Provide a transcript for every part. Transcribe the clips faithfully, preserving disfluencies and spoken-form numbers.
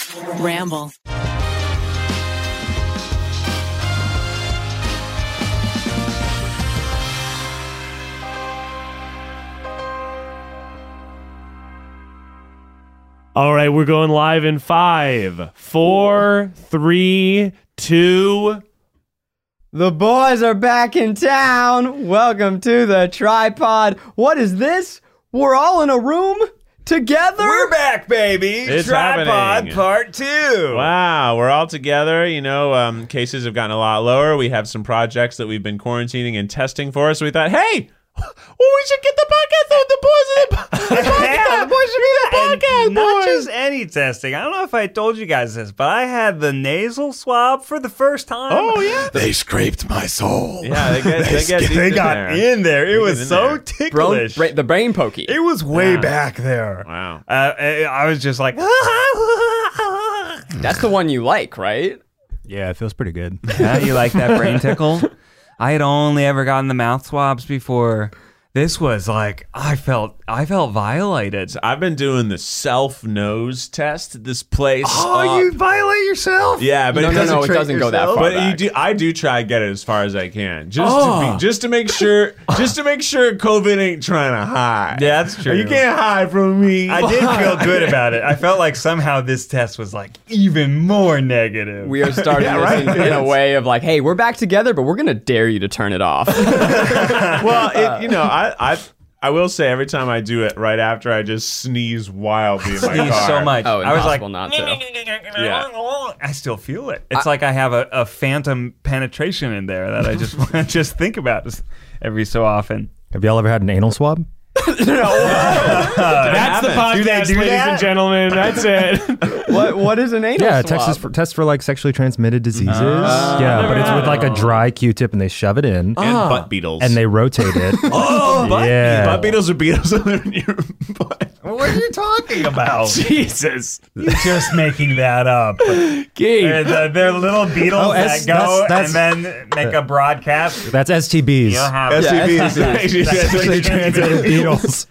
Ramble. All right, we're going live in five, four, three, two. The boys are back in town. Welcome to the tripod. What is this? We're all in a room together? We're back, baby. It's Tripod happening. part two. Wow, we're all together. You know, um, cases have gotten a lot lower. We have some projects that we've been quarantining and testing for. So we thought, hey, well, we should get the podcast out. The boys in the, the podcast. Yeah. The boys should be the podcast, And not boys. just any testing. I don't know if I told you guys this, but I had the nasal swab for the first time. Oh, yeah. They scraped my soul. Yeah, they get, they get deep They in got there. in there. It They was get in so there. Bro, ticklish. bra- the brain pokey. It was way Yeah. back there. Wow. Uh, I was just like, That's the one you like, right? Yeah, it feels pretty good. Yeah, you like that brain tickle? I had only ever gotten the mouth swabs before. This was like I felt I felt violated. I've been doing the self nose test at this place. oh, uh, you violate yourself? Yeah, but No, it no, doesn't no, it trick doesn't go that yourself. far But back. you do, I do try to get it as far as I can, just Oh. to be, just to make sure, just to make sure COVID ain't trying to hide. Yeah, that's true. You can't hide from me. I did feel good about it. I felt like somehow this test was like even more negative. We are starting Yeah, this right. in, in a way of like, hey, we're back together, but we're going to dare you to turn it off. well, it, you know, I, I, I will say every time I do it, right after I just sneeze wildly in my Sneeze car. so much. Oh, I was like, impossible not to. Yeah. I still feel it. It's like I have a, a phantom penetration in there that I just want to just think about just every so often. Have y'all ever had an anal swab? That's the podcast, Do they do ladies that? and gentlemen. That's it. What What is an anal Yeah, swab? Texas for, test for like sexually transmitted diseases. Uh, yeah, never but it's had with like a it. dry Q-tip and they shove it in And butt beetles. and they rotate it. oh, butt, Yeah. butt beetles are beetles in your butt. What are you talking about? Jesus. You're just making that up. Keith. They're, the, they're little beetles Oh, that S- go that's- and then make a broadcast. That's S T Bs. You'll have S T Bs. Yeah, S T Bs. Sexually transmitted beetles.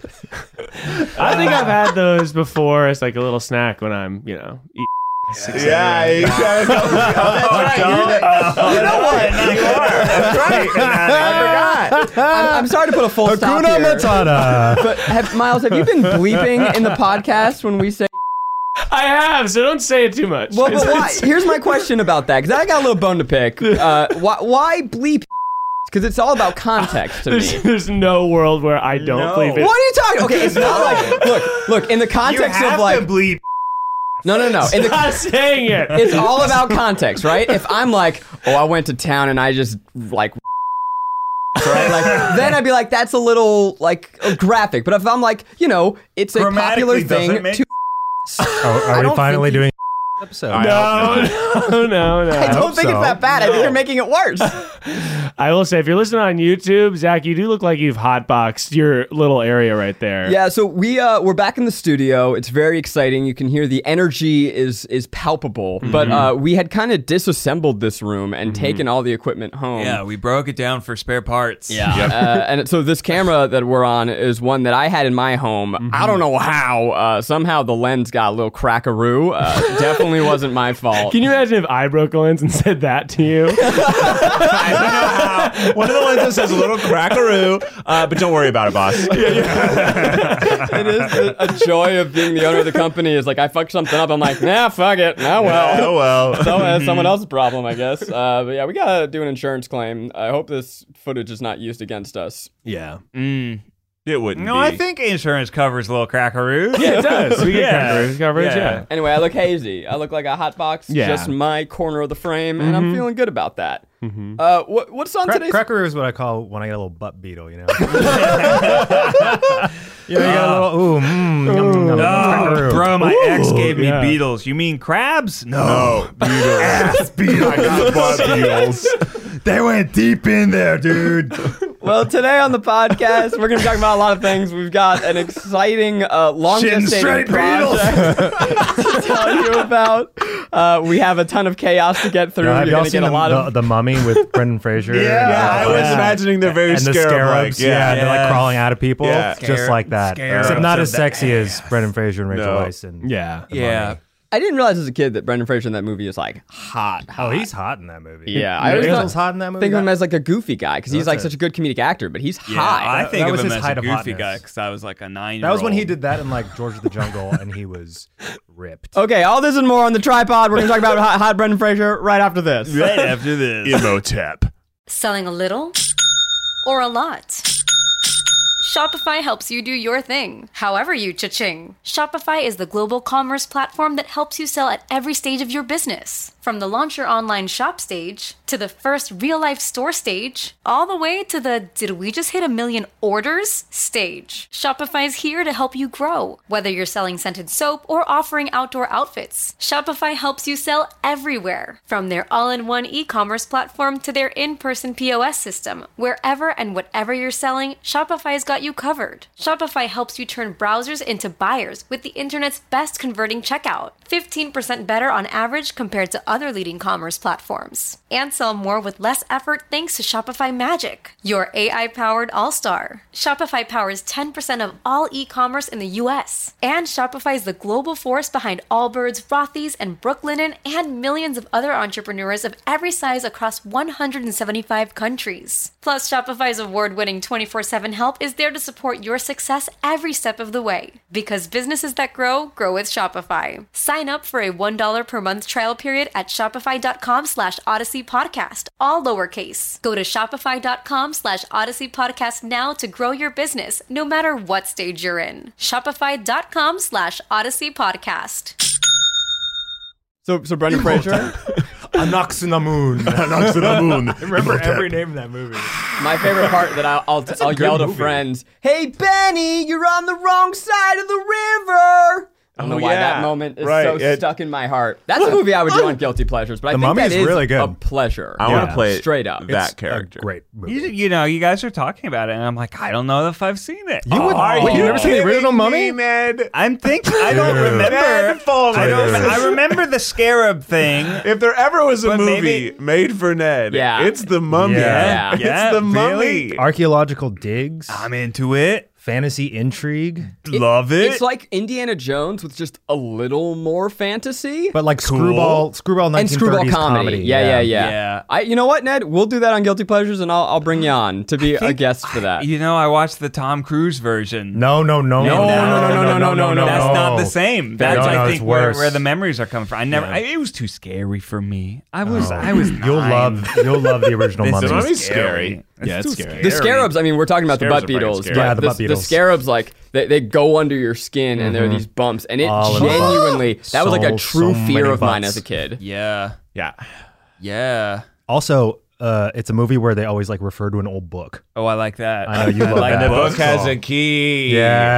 I think I've had those before as like a little snack when I'm, you know, eating. Yeah, you gotta go. Oh, that's right. You're the- you know what? You are. That's right. I forgot. I'm, I'm sorry to put a full stop Hakuna here. Matata. But have, Miles, have you been bleeping in the podcast when we say? I have, so don't say it too much. Well, but why? Here's my question about that, because I got a little bone to pick. Uh, why, why bleep? Because it's all about context to me. There's, there's no world where I don't No. believe it. What are you talking? Okay, it's not like look, look. In the You context have of like, to bleep. no, no, no. In the Not saying it. it's all about context, right? If I'm like, oh, I went to town and I just like, right? Like, then I'd be like, that's a little like graphic. But if I'm like, you know, it's a popular Grammatically, does thing it make- to. Oh, I are don't we finally think you- doing episode? No, no, no, no. I don't hope think so. it's that bad. I think you're making it worse. I will say, if you're listening on YouTube, Zach, you do look like you've hotboxed your little area right there. Yeah, so we uh, we're back in the studio. It's very exciting. You can hear the energy is is palpable. Mm-hmm. But uh, we had kind of disassembled this room and taken all the equipment home. yeah, we broke it down for spare parts. Yeah, uh, and so this camera that we're on is one that I had in my home. Mm-hmm. I don't know how. Uh, somehow the lens got a little crackaroo. Uh, definitely wasn't my fault. Can you imagine if I broke a lens and said that to you? One of the lenses has a little crackaroo, uh, but don't worry about it, boss. It is a, a joy of being the owner of the company. Is like I fucked something up. I'm like, nah, fuck it. Nah, well. Oh well. So, uh, someone else's problem, I guess. Uh, but yeah, we gotta do an insurance claim. I hope this footage is not used against us. Yeah. Mm. It wouldn't No, be. I think insurance covers little crackaroos. Yeah, it does. We get Yeah. coverage, coverage, yeah. Anyway, I look hazy. I look like a hot box. Yeah. Just my corner of the frame, and I'm feeling good about that. Uh, what, what's on Cra- today's? Cracker is what I call when I get a little butt beetle, you know? you know, you got a little, ooh, mmm, yum, yum, yum, Oh, crackaroo. bro, my ex gave me yeah. beetles. You mean crabs? No. No, beetles. Ass beetles. I got butt beetles. They went deep in there, dude. Well, today on the podcast, we're going to talk about a lot of things. We've got an exciting, uh, long Shin gestated straight project to tell you about. Uh, we have a ton of chaos to get through. Now, have You're y'all going to seen get a the, lot the, of. the Mummy with Brendan Fraser? Yeah, Yeah, I was Yeah. imagining they're very and the scarab-like. scarabs, yeah, and they're like Yeah. crawling out of people, Yeah. just like that. Scarabs Except not of as the sexy as Brendan Fraser and Rachel No. Weisz. And Yeah. Yeah. I didn't realize as a kid that Brendan Fraser in that movie is like hot. hot. Oh, he's hot in that movie. Yeah, I always Basil's thought- hot in that movie. Think of him That- as like a goofy guy because he's That's like it. such a good comedic actor, but he's Yeah, hot. I That- think that of was him his as height a of goofy hotness. guy because I was like a nine. That was when he did that in like George of the Jungle, and he was ripped. Okay, all this and more on the tripod. We're gonna talk about hot, hot Brendan Fraser right after this. right after this. Imhotep. Selling a little or a lot? Shopify helps you do your thing, however you cha-ching. Shopify is the global commerce platform that helps you sell at every stage of your business. From the launch your online shop stage, to the first real-life store stage, all the way to the did we just hit a million orders stage. Shopify's here to help you grow. Whether you're selling scented soap or offering outdoor outfits, Shopify helps you sell everywhere. From their all-in-one e-commerce platform to their in-person P O S system, wherever and whatever you're selling, Shopify's got you covered. Shopify helps you turn browsers into buyers with the internet's best converting checkout. fifteen percent better on average compared to other leading commerce platforms. And sell more with less effort thanks to Shopify Magic, your A I-powered all-star. Shopify powers ten percent of all e-commerce in the U S. And Shopify is the global force behind Allbirds, Rothy's, and Brooklinen, and millions of other entrepreneurs of every size across one hundred seventy-five countries. Plus, Shopify's award-winning twenty-four seven help is there to support your success every step of the way. Because businesses that grow, grow with Shopify. Sign up for a one dollar per month trial period at shopify.com slash Odyssey Podcast, all lowercase. Go to shopify.com slash Odyssey Podcast now to grow your business, no matter what stage you're in. Shopify.com slash Odyssey Podcast. So, so Brendan Fraser. Anaxinamun. Anaxinamun. I remember every name in that movie. My favorite part that I'll, I'll, I'll good yell to movie. friends, "Hey Benny, you're on the wrong side of the river." I don't Oh, know why yeah. that moment is Right, so it- stuck in my heart. That's a movie I would do on Guilty Pleasures, but I The think Mummy that is is really good. a pleasure. I want Yeah. to play it Straight up. that It's character. A great movie. You, you know, you guys are talking about it, and I'm like, I don't know if I've seen it. You would, Are wait, you you never seen the original kidding Mummy? me, Ned? I'm thinking. I don't Dude. remember. Ned Fulmer. I don't. Dude. I remember the scarab thing. If there ever was a But movie maybe- made for Ned, Yeah. it's the Mummy. Yeah. It's Yeah, the really? Mummy. Archaeological digs, I'm into it. fantasy intrigue, Love it. It's like Indiana Jones with just a little more fantasy. but like screwball, screwball and nineteen screwball thirties comedy. Yeah, yeah, yeah, Yeah. I, you know what, Ned? We'll do that on Guilty Pleasures, and I'll, I'll bring you on to be a think guest for that. You know, I watched the Tom Cruise version. No, no, no, No, no, no, no, no, no, no, no. That's no. not the same. That's No, no, I it's think where, worse. where the memories are coming from. I never. Yeah. I, it was too scary for me. I Oh. was. I was. You'll nine. love, you'll love the original This Mummy. is The Mummy's scary. scary. Yeah, it's too scary. The scarabs, I mean, we're talking about the Scarabs butt are fucking beetles. scary. but Yeah, the butt the beetles. scarabs, like, they, they go under your skin, and there are these bumps, and it All of them. genuinely, that was like a So, true so fear many of mine bumps. as a kid. Yeah. Yeah. Yeah. Also, uh, it's a movie where they always like refer to an old book. Oh, I like that. I know you love like that. The books. book has a key.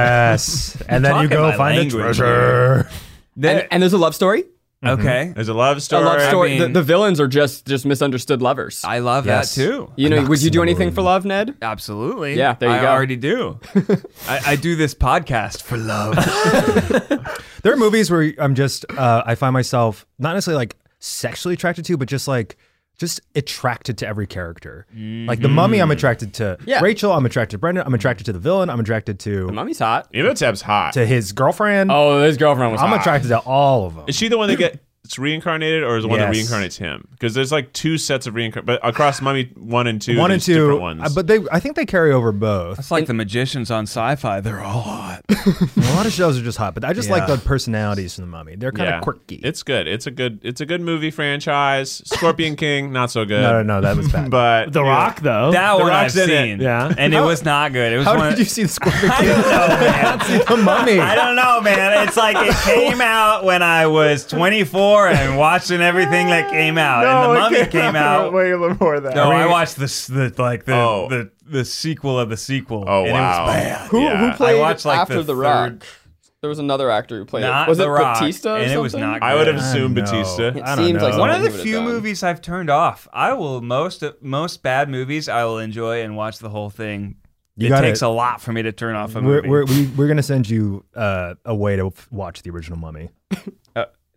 Yes, and then you talking go my find a language treasure. And, and there's a love story. Okay. There's a love A story. love story. I the, mean- the villains are just just misunderstood lovers. I love Yes. that too. you know, would you do anything Anaxinamun. for love, Ned? Absolutely. Yeah, there you I go. already do. I, I do this podcast for love. There are movies where I'm just, uh, I find myself not necessarily like sexually attracted to, but just like, just attracted to every character. Like the Mummy, I'm attracted to Yeah. Rachel. I'm attracted to Brendan. I'm attracted to the villain. I'm attracted to Mommy's hot. Imhotep's hot. to his girlfriend. Oh, his girlfriend was I'm hot. attracted to all of them. Is she the one that gets reincarnated, or is the one that Yes. reincarnates him? Because there's like two sets of reincarnation, but across Mummy one and two, One and there's two, different ones. uh, but they, I think they carry over both. It's like the magicians on sci-fi. They're all hot. A lot of shows are just hot, but I just like Yeah. the personalities from the Mummy. They're kind of yeah, quirky. It's good. It's a good. It's a good movie franchise. Scorpion King, not so good. no, no, no, that was bad. But The Rock, though. That The one I've Rock's in it. seen. Yeah. And it was not good. It was How one did you see the Scorpion I King? don't know, man. See the Mummy. I don't know, man. It's like it came out when I was twenty-four and watching everything that came out. and the Mummy came out. way before that. No, I watched the s- the like the Oh. the, the sequel of the sequel. Oh and wow. It was bad. Who, Yeah. who played I watched, like, after the the, third- Rock? There was another actor who played Not it. Was The it Rock, Batista or and it was something? not good. I would have I assumed know. Batista. It I don't seems like know. One something of the he would've few done. movies I've turned off. I will most most bad movies I will enjoy and watch the whole thing. You it gotta- takes a lot for me to turn off a We're, movie. we're, we, we're going to send you uh, a way to f- watch the original Mummy.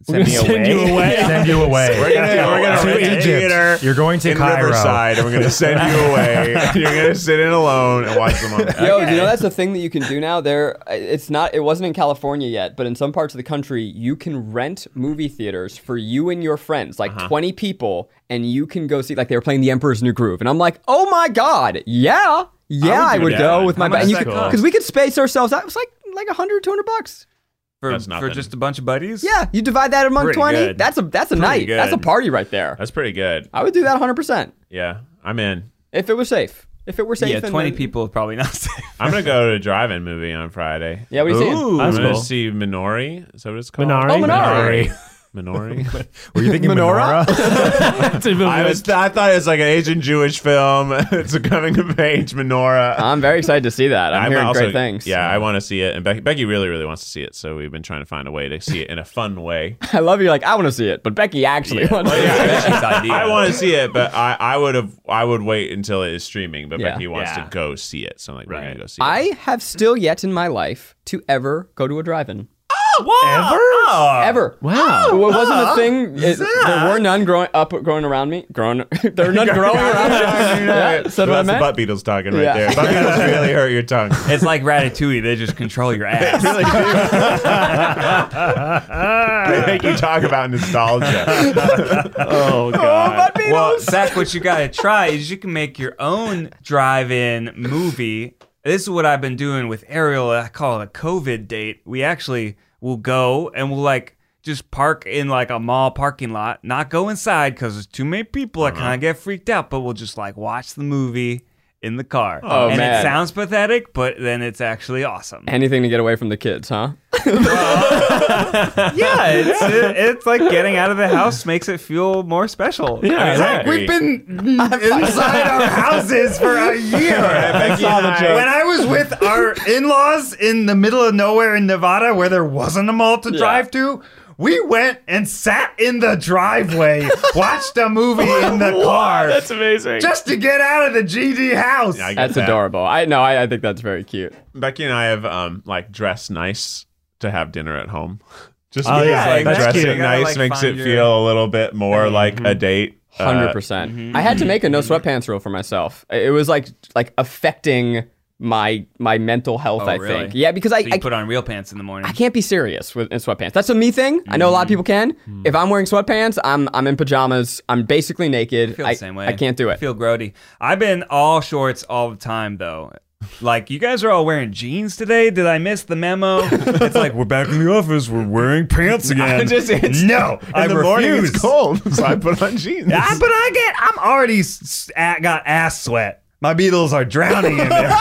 Send me Send away. you away. Send you away. We're gonna, we're gonna to rent a Egypt. theater You're going to in Cairo. Riverside, and we're gonna send you away. And you're gonna sit in alone and watch the movie. Yo, do you know that's a thing that you can do now? There, it's not. It wasn't in California yet, but in some parts of the country, you can rent movie theaters for you and your friends, like twenty people, and you can go see. Like they were playing The Emperor's New Groove, and I'm like, oh my god, yeah, yeah, I do would, that. go with my. How much And you does could, that cost? because we could space ourselves out. It was like like one hundred, two hundred bucks. For, That's for nothing. just a bunch of buddies? Yeah, you divide that among Pretty twenty. good. That's a that's a night. good. That's a party right there. That's pretty good. I would do that one hundred percent Yeah, I'm in. if it was safe. If it were safe. Yeah, and twenty then- people is probably not safe. I'm gonna go to a drive-in movie on Friday. Yeah, what are you saying? Ooh, I'm that's gonna cool. see Minori. Is that what it's called? Minari. Oh, Minari. Minori. Were you thinking Menorah? Menorah? I was. I thought it was like an Asian Jewish film. It's a coming of age menorah. I'm very excied to see that. I'm, hearing also- great things. Yeah, I want to see it, and Becky, Becky really, really wants to see it. So we've been trying to find a way to see it in a fun way. I love you. Like I want to see it, but Becky actually wants to see it. idea. I want to see it, but I, I would have. I would wait until it is streaming. But Yeah. Becky wants Yeah. to go see it, so I'm like, we're gonna go see it. I have still yet in my life to ever go to a drive-in. Ever? Ever. Wow. It wasn't a thing. It, there were none growing up, growing around me. Growing, there were none growing around me. Yeah, said So what I that's the meant. butt beetles talking right Yeah. there. Butt beetles really hurt your tongue. It's like Ratatouille. They just control your ass. They make you talk about nostalgia. Oh god. Well, Zach, what you gotta try is you can make your own drive-in movie. This is what I've been doing with Ariel. I call it a COVID date. We actually will go and we'll like just park in like a mall parking lot, not go inside because there's too many people. I kind of get freaked out, but we'll just like watch the movie in the car. Oh, and man. it sounds pathetic, but then it's actually awesome. Anything to get away from the kids, huh? Yeah, it's it, it's like getting out of the house makes it feel more special. Yeah, exactly. We've been inside our houses for a year. Becky and I- When I was with our in-laws in the middle of nowhere in Nevada where there wasn't a mall to drive to, we went and sat in the driveway, watched a movie in the car That's amazing. just to get out of the G D house. I get That's that. adorable. I know. I, I think that's very cute. Becky and I have um like dressed nice to have dinner at home. Just Oh, because yeah, like that's dressing cute. You gotta, nice like, makes find it your- feel a little bit more like a date. Uh, Hundred percent. I had to make a no sweatpants rule for myself. It was like like affecting my my mental health. Oh, I really? think. Yeah, because I So you I, put on real pants in the morning. I can't be serious with in sweatpants. That's a me thing. I know a lot of people can. If I'm wearing sweatpants, I'm I'm in pajamas. I'm basically naked. I feel the same way. I can't do I it. feel grody. I've been all shorts all the time though. Like you guys are all wearing jeans today. Did I miss the memo? It's like we're back in the office. We're wearing pants again. Just, it's, No, in I the morning refuse. it's cold, so I put on jeans. Ah, but I get, I'm already s- s- got ass sweat. My Beatles are drowning in there.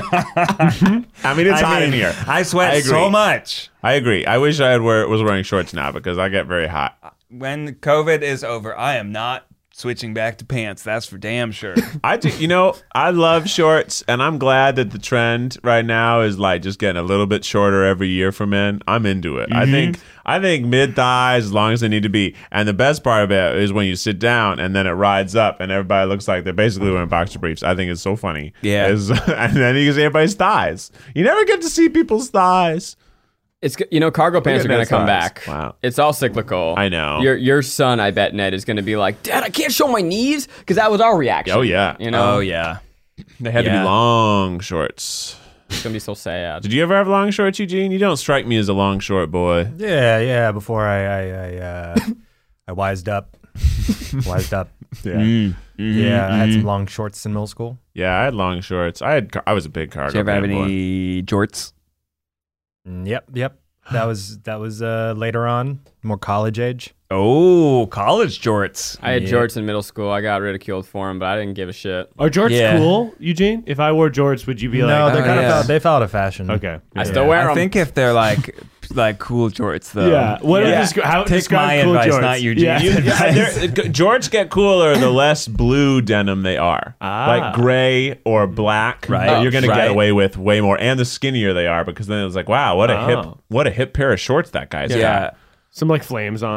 I mean, it's I hot mean, in here. I sweat I agree. so much. I agree. I wish I had wear, was wearing shorts now because I get very hot. When COVID is over, I am not switching back to pants. That's for damn sure. I do, you know, I love shorts, and I'm glad that the trend right now is like just getting a little bit shorter every year for men. I'm into it. I think I think mid thighs as long as they need to be. And the best part of it is when you sit down and then it rides up, and everybody looks like they're basically wearing boxer briefs. I think it's so funny. Yeah. Is- and then you can see everybody's thighs. You never get to see people's thighs. It's g- you know cargo pants at are going to Ned's come thighs. back. Wow. It's all cyclical. I know. Your your son, I bet Ned is going to be like, Dad, I can't show my knees because that was our reaction. Oh, yeah. You know. Oh yeah. They had to Yeah. be long shorts. It's going to be so sad. Did you ever have long shorts, Eugene? You don't strike me as a long short boy. Yeah, yeah. Before I, I, I, uh, I wised up, wised up. Yeah. Yeah, I had some long shorts in middle school. Yeah, I had long shorts. I had. car- I was a big cargo. Did you ever have pant boy. any jorts? Mm, Yep, yep. That was that was uh, later on, more college age. Oh, college jorts. I had Yeah. jorts in middle school. I got ridiculed for them, but I didn't give a shit. Are jorts Yeah. cool, Eugene? If I wore jorts, would you be no, like, they oh, kind yeah. of fell, they fell out of fashion. okay? I still wear I them. think if they're like like cool jorts though. Yeah. What Yeah. Descri- how Take describe my cool advice, jorts? not Eugene's Yeah. You- yeah, advice. they're- jorts get cooler the less blue denim they are. Ah. Like gray or black. Right. You're gonna Right. get away with way more, and the skinnier they are, because then it's like, wow, what a hip, Oh. what a hip pair of shorts that guy's Yeah. got. Some like flames on them.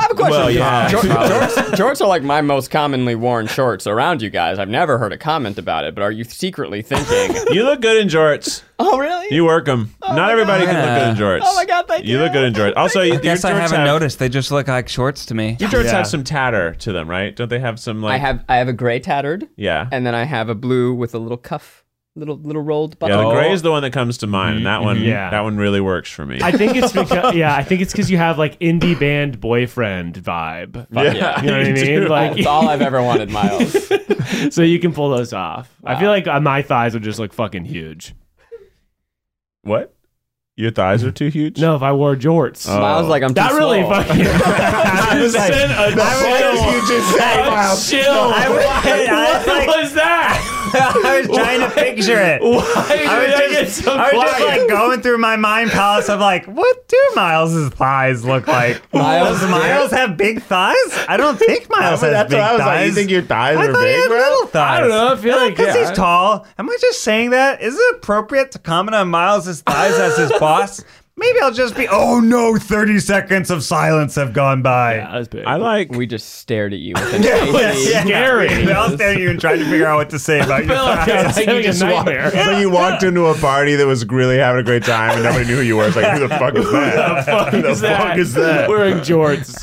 have a question. Well, yeah. Jor- jorts, jorts are like my most commonly worn shorts around you guys. I've never heard a comment about it, but are you secretly thinking, You look good in jorts. oh, really? You work them. Not everybody can look good in jorts. Oh, my God, thank you. You look good in jorts. Also, you, I guess your I jorts haven't have, noticed. They just look like shorts to me. Your jorts Yeah. have some tatter to them, right? Don't they have some like? I have I have a gray tattered, Yeah. and then I have a blue with a little cuff, little little rolled button. Yeah, the gray is the one that comes to mind, and that one, Yeah. that one really works for me. I think it's because yeah, I think it's because you have like indie band boyfriend vibe. Yeah. You know what I mean? Like, That's all I've ever wanted, Miles. so you can pull those off. I feel like uh, my thighs would just look fucking huge. What? Your thighs are too huge? No, if I wore jorts. Oh. Miles like I'm too That really small. fucking. I was like, you just say, chill. I was- I was like- what was that? I was trying to picture it. Why I was did I just, get so I was just quiet? like going through my mind palace of like, what do Miles's thighs look like? Miles- Does Miles have big thighs? I don't think Miles has That's big what I was thighs. like. You think your thighs I are thought he big, had bro? little thighs. I don't know. I feel like because yeah. he's tall. Am I just saying that? Is it appropriate to comment on Miles's thighs as his boss? Maybe I'll just be. Oh no! Thirty seconds of silence have gone by. Yeah, that was big. I like. We just stared at you with an Yeah, face. yeah. Scary. We all stared at you and tried to figure out what to say about your feel like I was thighs. having a nightmare. It's like you walked into a party that was really having a great time and nobody knew who you were. It's like, who the fuck is that? fuck Who the is that? fuck is that? Wearing jorts.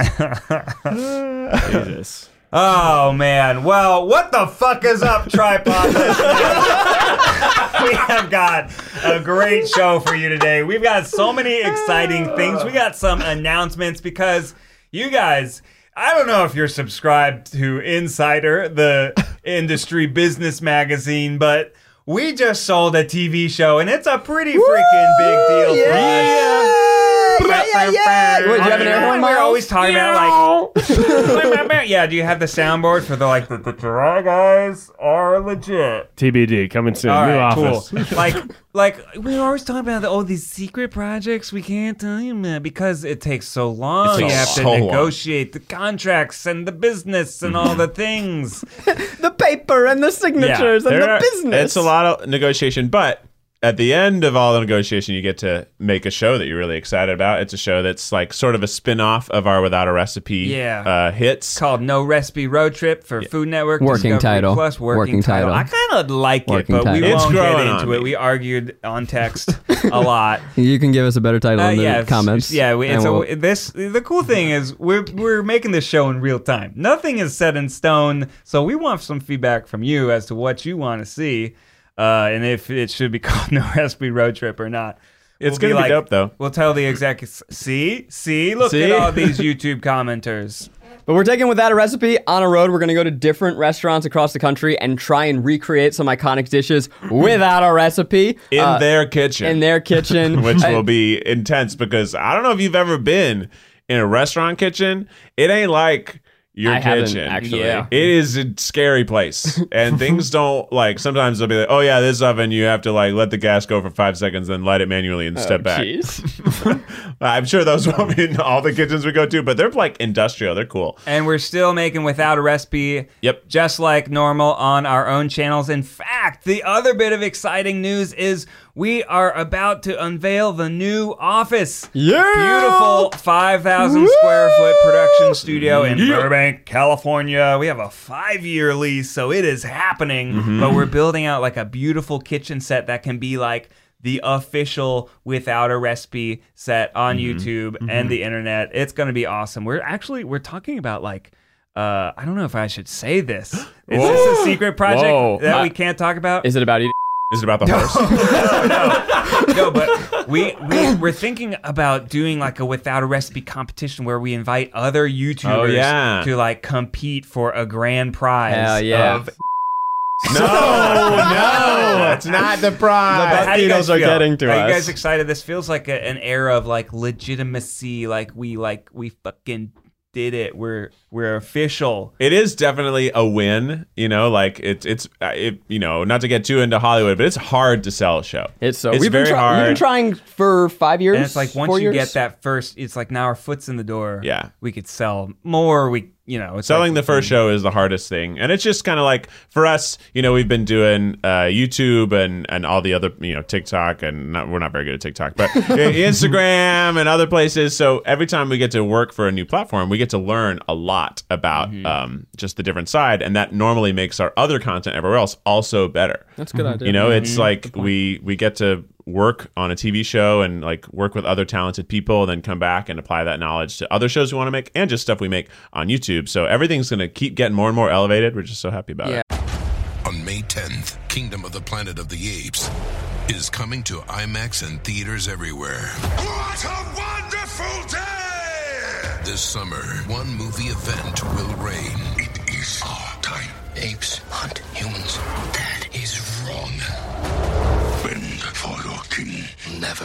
Jesus. Oh man! Well, what the fuck is up, tripod listeners? We have got a great show for you today. We've got so many exciting things. We got some announcements because you guys, I don't know if you're subscribed to Insider, the industry business magazine, but we just sold a T V show and it's a pretty freaking big deal for us. Yeah, yeah, yeah. Wait, do you have an air horn, We're Miles? always talking about like, yeah. Do you have the soundboard for the like the, the Try guys are legit? T B D coming soon. All New right, office. cool. like, like we're always talking about the, oh these secret projects we can't tell you about because it takes so long. It You takes have so to long. negotiate the contracts and the business and all the things. The paper and the signatures and There the are- business. It's a lot of negotiation, but at the end of all the negotiation, you get to make a show that you're really excited about. It's a show that's like sort of a spin-off of our Without a Recipe Yeah. uh, hits. Called No Recipe Road Trip for Food Network. Working Discovery title. Plus, working, Working title. title. I kind of like Working it, but title. we It's won't get growing on into it. me. We argued on text a lot. You can give us a better title Uh, in the yeah, it's- comments. Yeah, we, and and so we'll- this the cool thing is we're we're making this show in real time. Nothing is set in stone, so we want some feedback from you as to what you want to see, uh, and if it should be called No Recipe Road Trip or not. It's We'll gonna be dope, though. We'll tell the executives. See, see, look See? at all these YouTube commenters. But we're taking Without a Recipe on a road. We're going to go to different restaurants across the country and try and recreate some iconic dishes without a recipe. In uh, their kitchen. in their kitchen. which I- will be intense because I don't know if you've ever been in a restaurant kitchen. It ain't like your I haven't, kitchen. actually. Yeah. It is a scary place. And things don't like sometimes they'll be like, oh yeah, this oven you have to like let the gas go for five seconds, then light it manually and step back. Jeez. I'm sure those won't be in all the kitchens we go to, but they're like industrial. They're cool. And we're still making Without a Recipe. Yep. Just like normal on our own channels. In fact, the other bit of exciting news is we are about to unveil the new office. Yeah! Beautiful five thousand square foot production studio in Burbank, California. We have a five-year lease, so it is happening. Mm-hmm. But we're building out like a beautiful kitchen set that can be like the official Without a Recipe set on Mm-hmm. YouTube and the internet. It's going to be awesome. We're actually, we're talking about like, uh, I don't know if I should say this. Is this a secret project Whoa. that Uh, we can't talk about? Is it about eating? Is it about the horse? No, but we, we we're thinking about doing like a Without a Recipe competition where we invite other YouTubers Oh, yeah. to like compete for a grand prize. Hell yeah. Of, no, no, that's not the prize. How do you guys Latinos are feel? getting to Are us. you guys excited? This feels like a, an era of like legitimacy. Like we like we fucking did it. We're we're official. It is definitely a win, you know. Like it's it's uh, it, you know, not to get too into Hollywood, but it's hard to sell a show. It's so It's we've been very try- hard. We've been trying for five years. And it's like once four you years? get that first, it's like now our foot's in the door. Yeah. we could sell more. We you know, it's Selling like, the first show is the hardest thing. And it's just kind of like, for us, you know, we've been doing uh, YouTube and, and all the other, you know, TikTok, and not, we're not very good at TikTok, but Instagram and other places. So every time we get to work for a new platform, we get to learn a lot about mm-hmm. um, just the different side. And that normally makes our other content everywhere else also better. That's a good idea. You know, it's mm-hmm. like we, we get to work on a T V show and like work with other talented people, and then come back and apply that knowledge to other shows we want to make and just stuff we make on YouTube. So everything's going to keep getting more and more elevated. We're just so happy about yeah. it. On May tenth, Kingdom of the Planet of the Apes is coming to IMAX and theaters everywhere. What a wonderful day! This summer, one movie event will reign. It is our time. Apes hunt humans. That is wrong. Bend for your king. Never.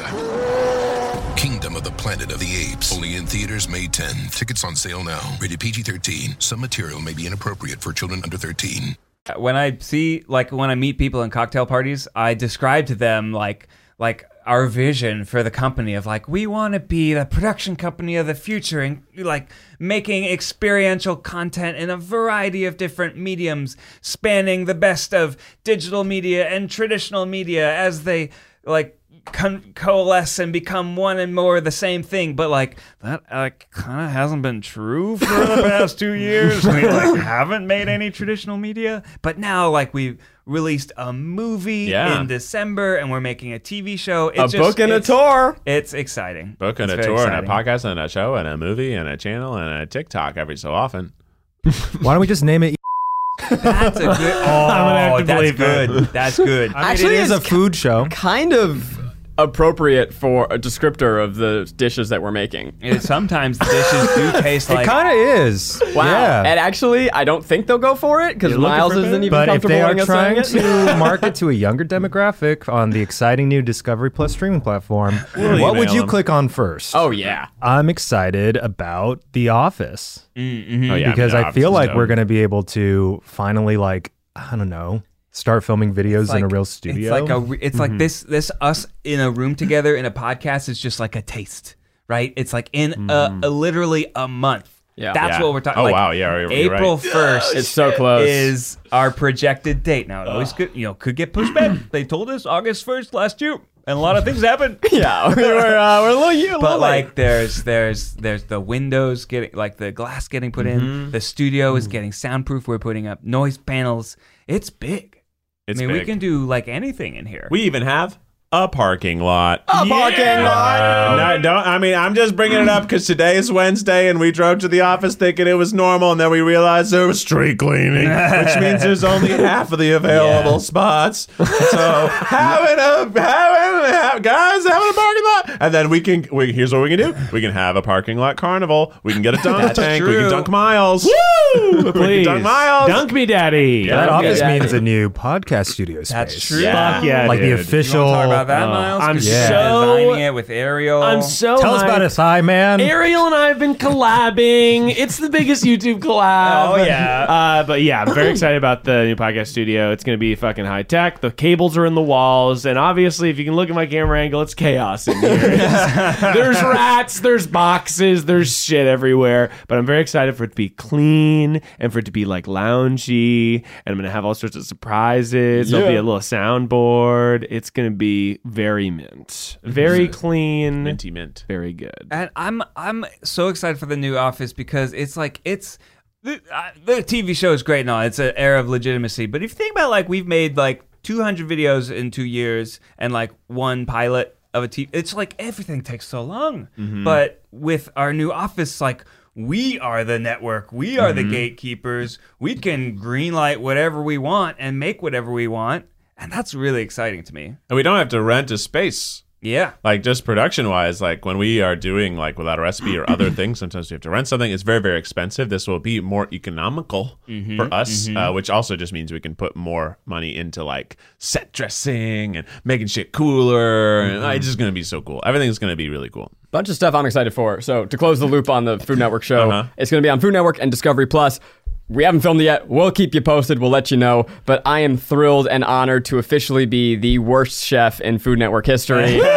Kingdom of the Planet of the Apes. Only in theaters May tenth. Tickets on sale now. Rated P G thirteen. Some material may be inappropriate for children under thirteen. When I see, like, when I meet people in cocktail parties, I describe to them, like, like our vision for the company of, like, we want to be the production company of the future and, like, making experiential content in a variety of different mediums, spanning the best of digital media and traditional media as they, like, Con- coalesce and become one and more the same thing. But like that uh, kind of hasn't been true for the past two years. We like haven't made any traditional media, but now like we've released a movie yeah. in December and we're making a T V show. It's a just, book and a it's, tour. It's exciting. Book and it's a tour exciting. and a podcast and a show and a movie and a channel and a TikTok every so often. Why don't we just name it? That's a good. Oh, I'm gonna have to that's believe good. that. That's good. I mean, Actually, it is it's a food show. Kind of appropriate for a descriptor of the dishes that we're making. And sometimes the dishes do taste It like. kind of is. Wow. Yeah. And actually, I don't think they'll go for it because You're looking Miles for isn't food? even But if comfortable they are letting us trying saying it. to market to a younger demographic on the exciting new Discovery Plus streaming platform, We'll what would email you them. click on first? Oh, yeah. I'm excited about The Office Mm-hmm. Oh, yeah, because I, mean, I, the feel Office like is we're dope. going to be able to finally, like, I don't know, start filming videos in a like- real studio. It's like a, re- it's like this, this us in a room together in a podcast is just like a taste, right? It's like in a, a literally a month. Yeah. That's Yeah. what we're talking. Oh, like, wow. Yeah, you're- you're April right. first. It's so close. Is our projected date now? It always could, you know, could get pushed back. They told us August first last year, and a lot of things happened. Yeah, we were, uh, we're a little, you, a But little late. like, there's there's there's the windows getting like the glass getting put in. The studio is getting soundproof. We're putting up noise panels. It's big. It's I mean, we big. can do like anything in here. We even have a parking lot. A parking lot. No, don't. I mean, I'm just bringing it up because today is Wednesday, and we drove to the office thinking it was normal, and then we realized there was street cleaning, which means there's only half of the available Yeah. spots. So having a having, have, guys having a parking lot, and then we can. We, here's what we can do: we can have a parking lot carnival. We can get a dunk That's tank. We true. can dunk Miles. Woo! We can Please. dunk Miles. Dunk me, daddy. that Yeah, office yeah. means a new podcast studio space. That's true. Yeah. Fuck yeah, Like dude. the You official. want to talk about that, Oh, Miles? I'm 'Cause you're so- designing it with Ariel. I'm so Tell us hyped. about it, Hi Man. Ariel and I have been collabing. It's the biggest YouTube collab. Oh, yeah. Uh, but yeah, I'm very excited about the new podcast studio. It's going to be fucking high tech. The cables are in the walls. And obviously, if you can look at my camera angle, it's chaos in here. It's- there's rats, there's boxes, there's shit everywhere. But I'm very excited for it to be clean and for it to be like loungy. And I'm going to have all sorts of surprises. There'll be Yeah. a little soundboard. It's going to be very mint. Very clean. Minty mint. Very good. And I'm I'm so excited for the new Office because it's like it's the, uh, the T V show is great and all. It's an era of legitimacy. But if you think about like we've made like two hundred videos in two years and like one pilot of a T V, it's like everything takes so long. But with our new Office, like we are the network, we are the gatekeepers. We can greenlight whatever we want and make whatever we want, and that's really exciting to me. And we don't have to rent a space. Yeah. Like just production wise, like when we are doing like Without a Recipe or other things, sometimes we have to rent something. It's very, very expensive. This will be more economical for us, uh, which also just means we can put more money into like set dressing and making shit cooler. And uh, it's just going to be so cool. Everything's going to be really cool. Bunch of stuff I'm excited for. So to close the loop on the Food Network show, Uh-huh. it's going to be on Food Network and Discovery Plus. We haven't filmed it yet. We'll keep you posted. We'll let you know. But I am thrilled and honored to officially be the worst chef in Food Network history. uh,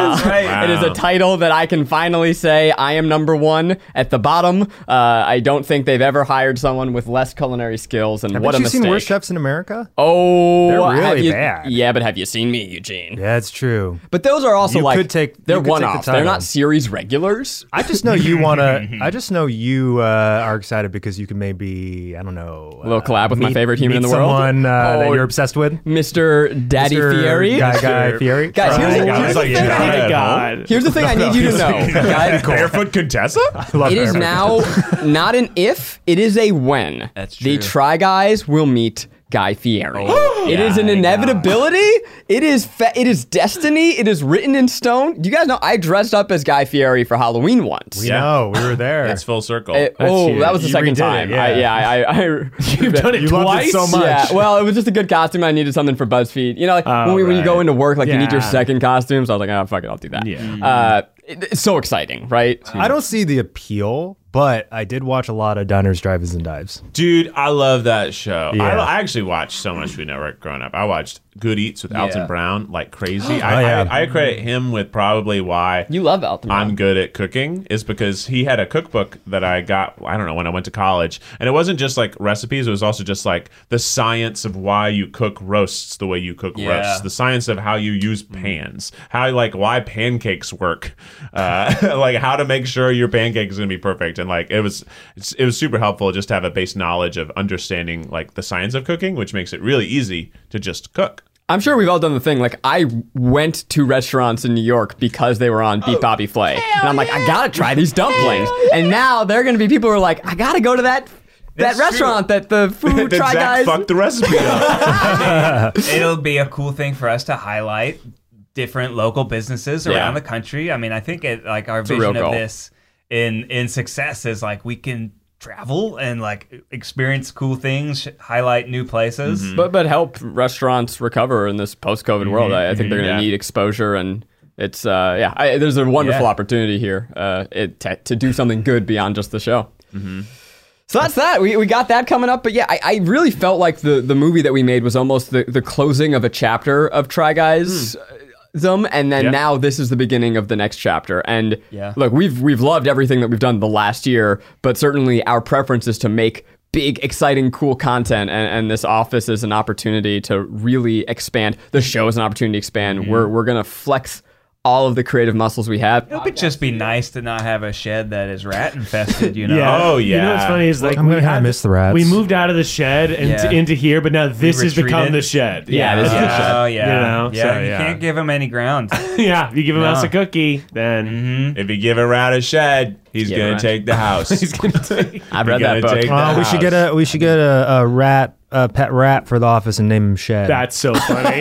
That's right. Wow. It is a title that I can finally say I am number one at the bottom. Uh, I don't think they've ever hired someone with less culinary skills, and Haven't what a you mistake. seen Worst Chefs in America? Oh, They're have really you- bad. Yeah, but have you seen me, Eugene? Yeah, it's true. But those are also You like could take- they're you could take the one-offs. They're title. not series regulars. I just know you want to. I just know you uh, are excited because you can maybe I don't know A little collab with my meet- favorite human meet in the world. someone, uh, Oh, that you're obsessed with, Mister Daddy Mister Fieri. Guy Guy Fieri. Guys, here's, the- Guy Guy here's the Fieri. thing. Yeah. I need- God. Here's the thing I need you to know. Guys. Barefoot Contessa? I love It is her. now not an if, it is a when. That's The true. Try Guys will meet Guy Fieri. It is an my inevitability. It is fa- it is destiny. It is written in stone. You guys know I dressed up as Guy Fieri for Halloween once. We Yeah. know we were there. It's full circle. It- oh, huge. that was the You second redid it, time. yeah. I, yeah, I, I, I You've done it You loved twice. it so much. Yeah, well, it was just a good costume. I needed something for BuzzFeed. You know, like Oh, when, we, when you right. go into work, like you need your Yeah. second costume. So I was like, oh, fuck it, I'll do that. Yeah. Uh, it- it's so exciting, right? I don't see the appeal, but I did watch a lot of Diners, Drive-ins, and Dives. Dude, I love that show. Yeah. I, I actually watched so much Food Network growing up. I watched Good Eats with Alton Yeah. Brown like crazy. I, Oh, yeah. I, I credit him with probably why You love Alton Brown. I'm good at cooking is because he had a cookbook that I got, I don't know, when I went to college. And it wasn't just like recipes, it was also just like the science of why you cook roasts the way you cook Yeah. roasts, the science of how you use pans, how like why pancakes work, uh, like how to make sure your pancake is going to be perfect. And like it was, it's, it was super helpful just to have a base knowledge of understanding like the science of cooking, which makes it really easy to just cook. I'm sure we've all done the thing. Like, I went to restaurants in New York because they were on Beat Bobby Flay. And I'm like, I gotta try these dumplings. And now they're gonna be people who are like, I gotta go to that that That's restaurant that the food Then try Zach guys. fucked the recipe up. It'll be a cool thing for us to highlight different local businesses around Yeah. the country. I mean, I think it like our a real vision of goal. this in in success is like we can travel and like experience cool things, highlight new places. But but help restaurants recover in this post-COVID world. I, I think they're gonna Yeah. need exposure, and it's uh yeah. I, there's a wonderful Yeah. opportunity here uh it, to, to do something good beyond just the show. So that's that. We, we got that coming up. But yeah, I, I really felt like the, the movie that we made was almost the, the closing of a chapter of Try Guys. Them, and then Yeah. now this is the beginning of the next chapter. And Yeah. look, we've we've loved everything that we've done the last year, but certainly our preference is to make big, exciting, cool content. And, and this office is an opportunity to really expand. The show is an opportunity to expand. We're we're gonna flex all of the creative muscles we have. It would just be nice to not have a shed that is rat infested, you know? Yeah. Oh, You know what's yeah. funny is like I'm we gonna kinda had- miss the rats. We moved out of the shed and Yeah. into here, but now this has become retreated. the shed. Yeah, this is the shed. Oh, yeah. You know, yeah, so, you yeah. can't give them any ground. yeah. You give him No. us a cookie, then If you give a rat a shed, he's Yeah, gonna right. take the house. he's gonna take. I've read You're that gonna book. take Oh, the we should get house. a we should get a, a rat a pet rat for the office and name him Shed. That's so funny.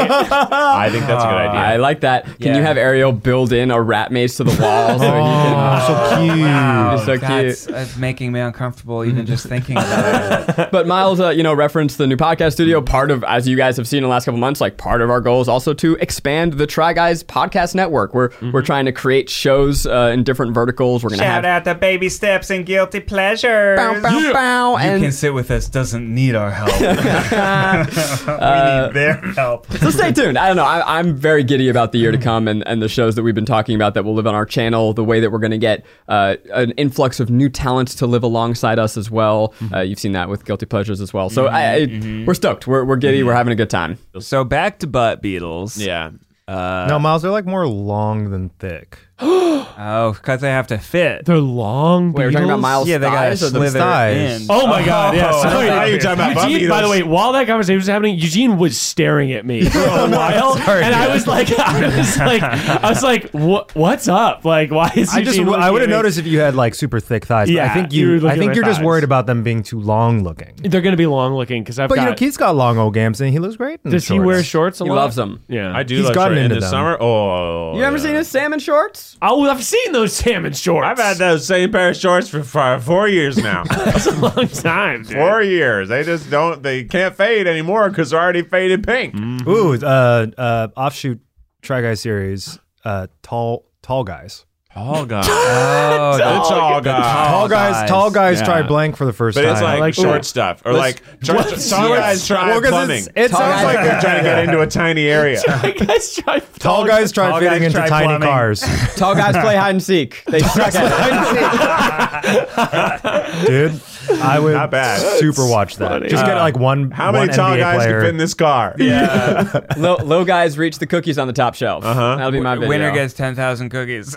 I think that's a good idea. I like that. Can Yeah. you have Ariel build in a rat maze to the wall so he can? so cute. Wow, It's so that's, cute. that's making me uncomfortable even just thinking about it. But Miles, uh, you know, referenced the new podcast studio. Part of, as you guys have seen in the last couple months, like part of our goal is also to expand the Try Guys podcast network. We're we're trying to create shows uh, in different verticals. We're gonna Shout have out to Baby Steps and Guilty Pleasures. bow, bow, bow, You and can sit with us doesn't need our help. we need their help. so stay tuned. I don't know. I, I'm very giddy about the year to come and, and the shows that we've been talking about that will live on our channel. The way that we're going to get uh, an influx of new talents to live alongside us as well. Uh, you've seen that with Guilty Pleasures as well. So I, I, we're stoked. We're we're giddy. We're having a good time. So back to butt beetles. yeah. no, Miles, they're like more long than thick. Oh, because they have to fit. They're long. Wait, we're talking about beetles? Miles' Yeah, they gotta thighs or the slither thighs? in. Oh my God! Yeah, Oh, sorry. now you're talking about butt Eugene, by the beetles. way, while that conversation was happening, Eugene was staring at me for a while, and I was like, I was like, I was like, what? What's up? Like, why is I just Eugene I would have looking at me? noticed if you had like super thick thighs. but Yeah, I think you were you. looking I at think my you're just thighs. worried about them being too long looking. They're gonna be long looking because I've But got. you know, Keith's got long old gams and he looks great. In does he shorts. wear shorts a He lot? loves them. Yeah, I do He's love gotten short in into the them. summer. Oh, You ever yeah. seen his salmon shorts? Oh, I've seen those salmon shorts. I've had those same pair of shorts for five, four years now. That's a long time. Dude. Four years. They just don't. They can't fade anymore because they're already faded pink. Ooh, uh, uh, offshoot Try Guys series. Uh, tall, tall guys. Tall guy. Oh, the tall guy. Tall guys, tall guys Yeah. try blank for the first But time. it's like, like short that. stuff, or like try, tall guys try Well, 'cause plumbing. it's- it Tall sounds guys like- they're trying to get into a tiny area. guys try Tall guys try Tall fitting guys into try tiny plumbing. cars. Tall guys play hide and seek. They suck at it. Dude, I would Not bad. super watch that. funny. Just get Uh, like one. How many one tall N B A guys player. can fit in this car? Yeah. low, low guys reach the cookies on the top shelf. Uh-huh. That'll be my video. Winner gets ten thousand cookies.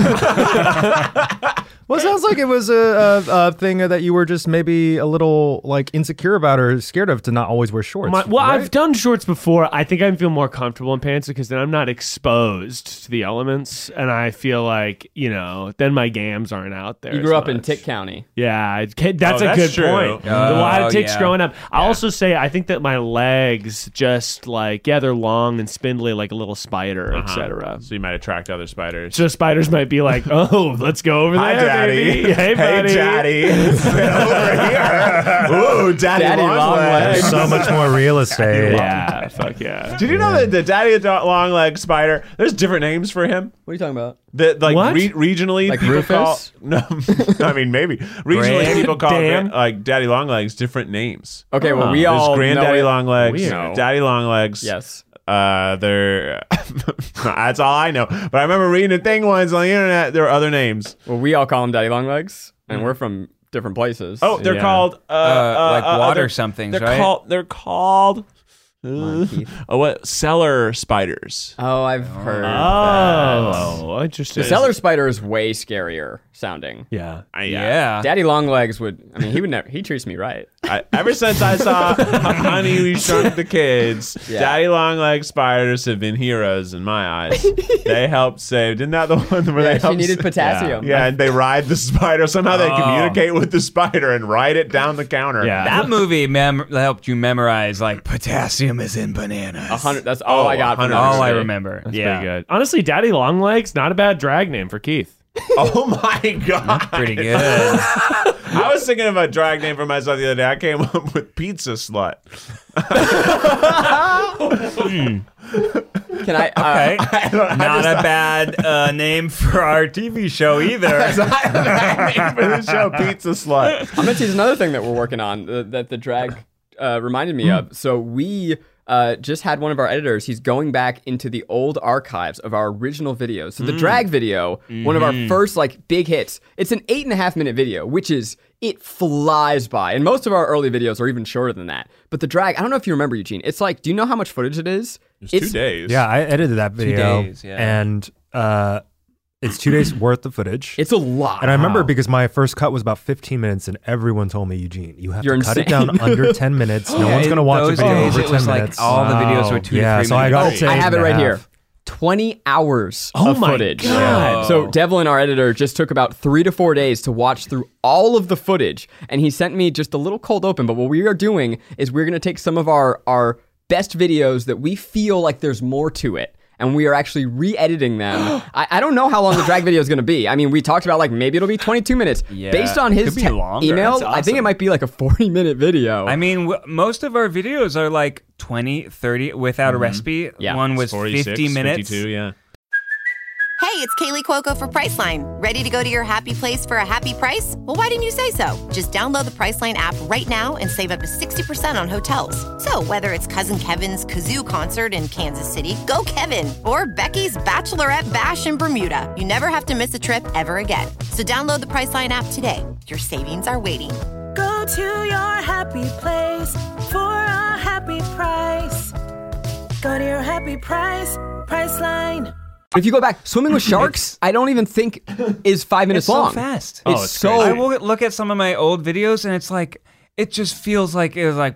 Well, it sounds like it was a, a, a thing that you were just maybe a little like insecure about or scared of to not always wear shorts. My, well, right? I've done shorts before. I think I feel more comfortable in pants because then I'm not exposed to the elements, and I feel like you know, then my gams aren't out there. You as grew up in much. Tick County. Yeah, it ca- that's Oh, a that's good true. point. Oh, a lot of ticks yeah. growing up. I also say I think that my legs just like yeah, they're long and spindly like a little spider, et cetera. So you might attract other spiders. So spiders might be like, oh, let's go over Hi, there, Daddy. baby. Hey, buddy. Hey, Daddy. It's been over here. Ooh, Daddy, Daddy long, long legs. legs. so much more real estate. Yeah, fuck yeah. Did you know that the Daddy long leg spider? There's different names for him. What are you talking about? That like What? re- regionally Like people Rufus? call no. I mean maybe regionally Grand- people call Dan? gra- like Daddy long legs different names. Okay, well, Oh. we There's all Granddaddy know it. long legs, Weird. Daddy long legs. Yes. Uh, they're that's all I know. But I remember reading a thing once on the internet. There were other names. Well, we all call them daddy long legs, and we're from different places. Oh, they're Yeah. called uh, uh, like uh, water they're- somethings, They're right? called. They're called. on, Keith. Oh, what cellar spiders? Oh, I've heard. Oh, interesting. The cellar spider is way scarier sounding. Yeah. I, Yeah. Daddy Longlegs would. I mean, he would never. He treats me right. I, ever since I saw Honey, We Shrunk the Kids, Yeah. Daddy Longlegs spiders have been heroes in my eyes. They helped save. Isn't that the one where Yeah, they she helped needed sa- potassium. Yeah, and they ride the spider. Somehow they Oh. communicate with the spider and ride it down the counter. Yeah. That movie mem- helped you memorize like potassium is in bananas. A hundred. That's all Oh, I got. From a that hundred All I movie. remember. That's yeah. pretty good. Honestly, Daddy Longlegs, not a bad drag name for Keith. Oh my god. Pretty good. I was thinking of a drag name for myself the other day. I came up with Pizza Slut. Can I? Uh, Okay. I don't- I Not just- a bad uh, name for our T V show either. That's not a bad name for the show, Pizza Slut. I'm gonna tease another thing that we're working on uh, that the drag uh, reminded me of. So we uh, just had one of our editors. He's going back into the old archives of our original videos. So the drag video, one of our first like big hits. It's an eight and a half minute video, which is it flies by. And most of our early videos are even shorter than that. But the drag, I don't know if you remember, Eugene. It's like, do you know how much footage it is? It's two days. Yeah, I edited that video, days, yeah. and uh, it's two days worth of footage. It's a lot. And I remember because my first cut was about fifteen minutes, and everyone told me, Eugene, you have You're to cut it insane. down under ten minutes. No Yeah, one's in gonna watch a those video days, over it ten was like minutes. all the videos were two to yeah, three so I got minutes. it. I have it right half. here. twenty hours Oh of my footage. God. So Devlin, our editor, just took about three to four days to watch through all of the footage. And he sent me just a little cold open. But what we are doing is we're going to take some of our, our best videos that we feel like there's more to it. And we are actually re-editing them. I, I don't know how long the drag video is going to be. I mean, we talked about like maybe it'll be twenty-two minutes. Yeah. Based on his Could be te- longer. email, That's I think it awesome. might be like a forty minute video. I mean, w- most of our videos are like twenty, thirty without a recipe. Yeah. One was forty-six, fifty minutes. fifty-two, yeah. Hey, it's Kaylee Cuoco for Priceline. Ready to go to your happy place for a happy price? Well, why didn't you say so? Just download the Priceline app right now and save up to sixty percent on hotels. So whether it's Cousin Kevin's Kazoo Concert in Kansas City, go Kevin, or Becky's Bachelorette Bash in Bermuda, you never have to miss a trip ever again. So download the Priceline app today. Your savings are waiting. Go to your happy place for a happy price. Go to your happy price, Priceline. if you go back, swimming with sharks, I don't even think is five minutes It's so long. fast. It's, Oh, it's so. I will look at some of my old videos and it's like, it just feels like it was like.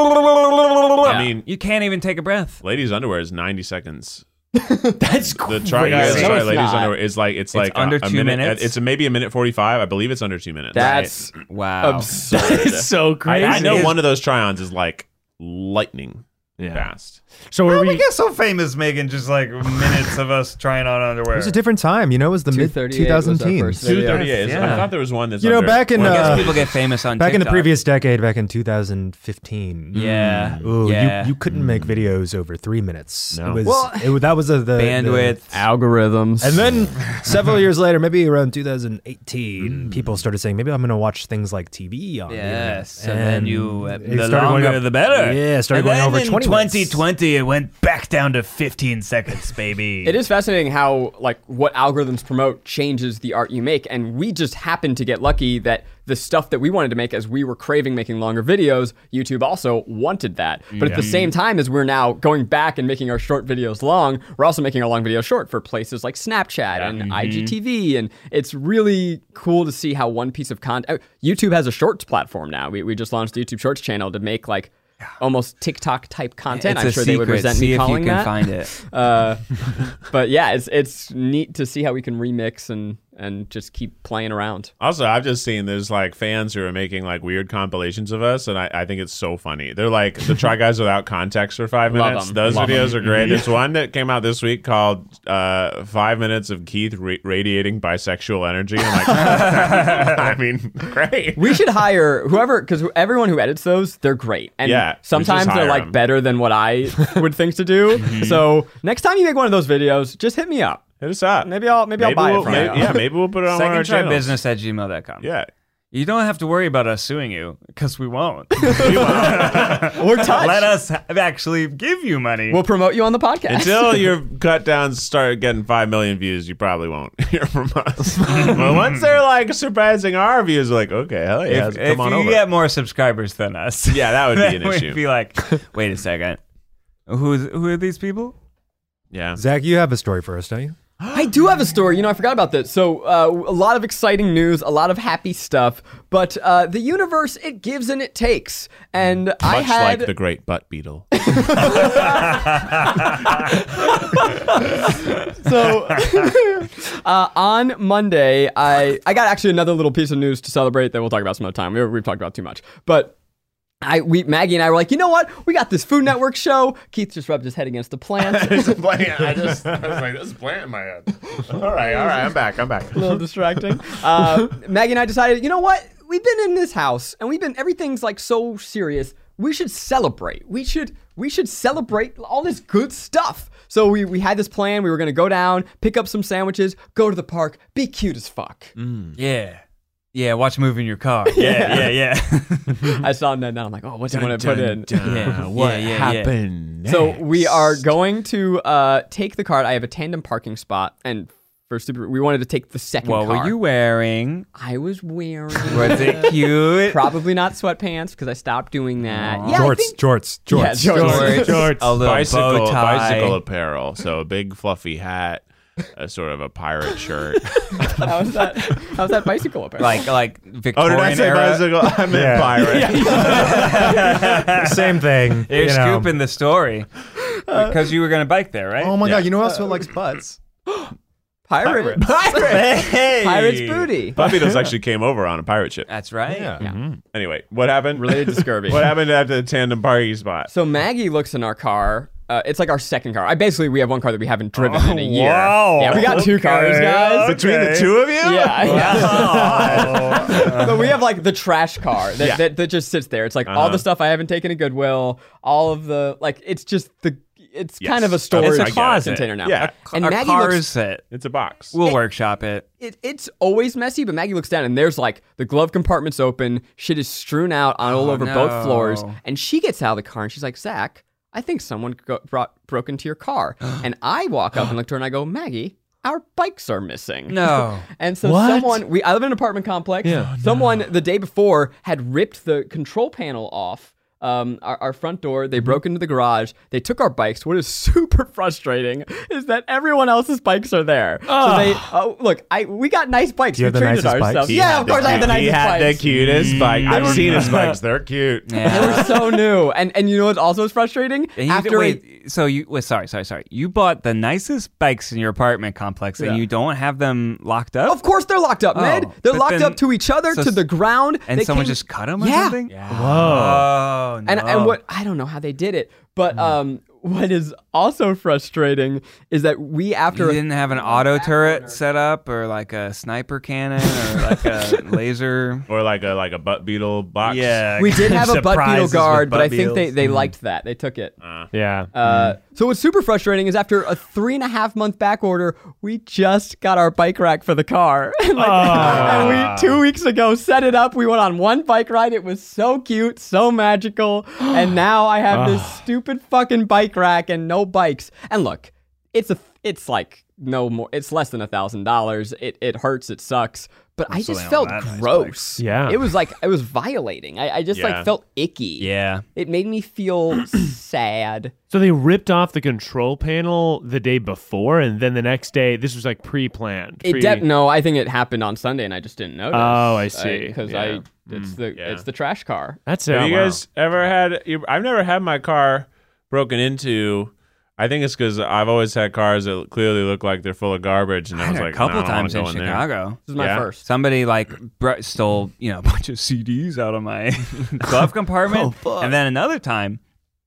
I mean, you can't even take a breath. ladies' underwear is ninety seconds. That's The crazy. try guys, No, sorry, it's ladies' not. underwear is like it's, like under a, a two minute. minutes? It's a, maybe a minute forty-five. I believe it's under two minutes. That's Wow. absurd. It's so I, crazy. I know It is- one of those try-ons is like lightning. Yeah. fast. So How are did we we? get so famous, Megan? Just like minutes of us trying on underwear. It was a different time, you know. It was the mid two two thousand teens. two thirty-eight. Yeah. I thought there was one that's You know, under- back in one I guess uh, people get famous on back in the TikTok. previous decade, back in two thousand fifteen. Yeah. Ooh, yeah. you, you couldn't make videos over three minutes. No. It was, Well, it, was- that was a, the Bandwidth. the- Algorithms. and then several years later, maybe around two thousand eighteen, people started saying, maybe I'm going to watch things like T V on the internet. Yes, and, then you uh, it the started going longer up- the better. Yeah, it started and going then over in twenty twenty minutes. twenty, it went back down to fifteen seconds, baby. It is fascinating how like what algorithms promote changes the art you make, and we just happened to get lucky that the stuff that we wanted to make as we were craving making longer videos, YouTube also wanted that. But at the same time as we're now going back and making our short videos long, we're also making our long videos short for places like Snapchat and I G T V, and it's really cool to see how one piece of content. YouTube has a Shorts platform now. We we just launched the YouTube Shorts channel to make like almost TikTok type content. It's I'm a sure secret. they would resent See me if calling you can that. find it. Uh, but yeah, it's it's neat to see how we can remix and and just keep playing around. Also, I've just seen there's like fans who are making like weird compilations of us, and I, I think it's so funny. They're like the Try Guys Without Context for five Love minutes. 'em. Those Love videos 'em. are great. There's one that came out this week called uh, Five Minutes of Keith ra- Radiating Bisexual Energy. I'm like, I mean, great. We should hire whoever, because everyone who edits those, they're great. And Yeah, we sometimes just they're hire like 'em. better than what I would think to do. So next time you make one of those videos, just hit me up. Hit us up. Maybe I'll maybe, I'll buy we'll, it from maybe, you. Yeah, maybe we'll put it on one of our Second try channels. business at gmail dot com. Yeah. You don't have to worry about us suing you, because we won't. Or touch. Let us ha- actually give you money. We'll promote you on the podcast. Until your cut downs start getting five million views, you probably won't hear from us. But once they're like surpassing our views, like, okay, hell yeah, if come if on you over. get more subscribers than us, Yeah, that would be then an issue. We'd be like, wait a second, who's who are these people? Yeah. Zach, you have a story for us, don't you? I do have a story. You know, I forgot about this. So, uh, a lot of exciting news, a lot of happy stuff. But uh, the universe, it gives and it takes. And I Much had like the great butt beetle. so uh, on Monday, I I got actually another little piece of news to celebrate that we'll talk about some other time. We, we've talked about too much, but. I, we, Maggie and I were like, you know what? We got this Food Network show. Keith just rubbed his head against the plant. It's a plant. I just I was like, this is a plant in my head. All right, all right, I'm back. I'm back. A little distracting. Uh, Maggie and I decided, you know what? We've been in this house and we've been, everything's like so serious. We should celebrate. We should, we should celebrate all this good stuff. So we, we had this plan. We were going to go down, pick up some sandwiches, go to the park, be cute as fuck. Yeah, yeah. Watch a movie in your car. Yeah, yeah, yeah. I saw that now. I'm like, oh, what's he want to put in? Yeah, What yeah, yeah, yeah. happened? So next? we are going to uh, take the cart. I have a tandem parking spot, and for super, we wanted to take the second What car. were you wearing? I was wearing. Was it cute? Probably not sweatpants because I stopped doing that. Yeah, I Jorts, think- jorts, jorts. Yeah, jorts. Jorts, a little bicycle, bow tie. bicycle apparel. So a big fluffy hat, a sort of a pirate shirt. How's that? How's that bicycle apparel? like like Oh, Victorian did I say era. bicycle? I meant Yeah. pirate. Same thing. You're you know. scooping the story because you were gonna bike there, right? Oh my Yeah. god, you know who else likes butts? pirate. Hey, Pirate's booty. Butt Beetles actually came over on a pirate ship. That's right. Yeah. Anyway, what happened? Related to scurvy. What happened at the tandem parking spot? So Maggie looks in our car. Uh, it's like our second car. I basically we have one car that we haven't driven Oh, in a year. wow. Yeah, we got two Okay, cars, guys. Between the two of you? Yeah, yeah. So we have like the trash car that, Yeah. that, that just sits there. It's like all Uh-huh. the stuff I haven't taken to Goodwill, all of the like. It's just the. It's Yes. kind of a It's a storage closet. container now. Yeah. and Our Maggie car looks. is set. It's a box. We'll workshop it. It, it's always messy, but Maggie looks down and there's like the glove compartment's open. Shit is strewn out on all Oh, over both no. floors. And she gets out of the car and she's like, Zach, I think someone go- brought broke into your car. And I walk up and look to her and I go, Maggie, our bikes are missing. No. And so What? someone, we I live in an apartment complex. Yeah. Someone the day before had ripped the control panel off. Um, our, our front door, they broke into the garage. They took our bikes. What is super frustrating is that everyone else's bikes are there. So they, oh, look, I we got nice bikes. Do you we have the traded nicest our bikes? stuff. He Yeah, had of the course I have the cute- nicest He had bikes. the cutest bike. I've seen his bikes. They're cute. They Yeah. were so new, and and you know what's also frustrating? And you- After wait, so you wait, sorry, sorry, sorry. You bought the nicest bikes in your apartment complex, and Yeah. you don't have them locked up. of course they're locked up, Oh, Ned. They're but locked then- up to each other, so to s- the ground. and They someone came- just cut them or Yeah. something. Whoa. Oh, no. And and what I don't know how they did it, but um, what is also frustrating is that we after You didn't have an auto turret set up, or like a sniper cannon, or like a laser, or like a like a butt beetle box. Yeah, we did have a butt beetle surprises guard, with but butt I think they, beetles. they liked that. They took it. Uh, Yeah. Uh, So what's super frustrating is after a three and a half month back order, we just got our bike rack for the car. and, like, and we two weeks ago set it up. We went on one bike ride. It was so cute, so magical. And now I have this stupid fucking bike rack and no bikes. And look, it's a it's like no more. It's less than a thousand dollars. It it hurts. It sucks. But I So just they felt don't have nice gross. bikes. Yeah. It was like it was violating. I, I just Yeah. like felt icky. Yeah. It made me feel sad. So they ripped off the control panel the day before, and then the next day, this was like pre-planned. It pre- de- no, I think it happened on Sunday, and I just didn't notice. Oh, I see. Because Yeah. I, it's the yeah. it's the trash car. That's it. Have you wow. guys ever had? You, I've never had my car broken into. I think it's because I've always had cars that clearly look like they're full of garbage, and I, I was had like, a couple no, I don't times in wanna go there. Chicago. This is my Yeah. first. Somebody like br- stole, you know, a bunch of C Ds out of my glove compartment. And then another time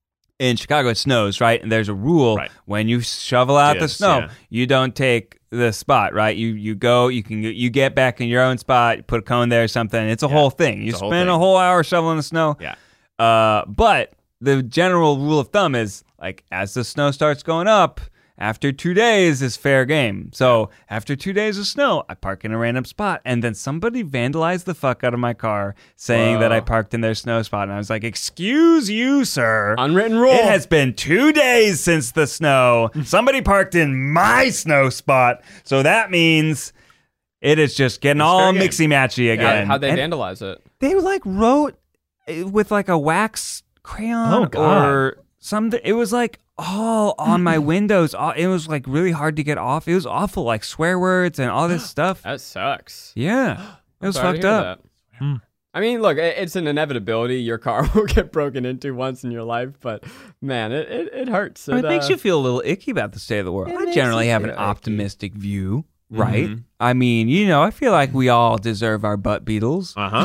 in Chicago, it snows, right? And there's a rule Right. when you shovel out the Yes, snow, yeah. you don't take the spot, right? You you go, you can you get back in your own spot, you put a cone there or something. It's a whole thing. You it's a whole spend a thing. whole hour shoveling the snow. Yeah. Uh, but the general rule of thumb is like as the snow starts going up, after two days is fair game. So after two days of snow, I park in a random spot, and then somebody vandalized the fuck out of my car, saying that I parked in their snow spot. And I was like, "Excuse you, sir. Unwritten rule. It has been two days since the snow. Somebody parked in my snow spot, so that means it is just getting all fair game. mixy matchy How, again." how'd they And vandalize it? they like wrote uh, with like a wax crayon Oh, God. or something. It was like all on my windows. All- It was like really hard to get off. It was awful, like swear words and all this stuff. That sucks. Yeah, it was Sorry to fucked hear up. that. I mean, look, it- it's an inevitability. Your car will get broken into once in your life, but man, it it, it hurts. It, It, makes uh, you feel a little icky about the state of the world. It I makes generally you have an feel icky. optimistic view, right? I mean, you know, I feel like we all deserve our butt beetles. Uh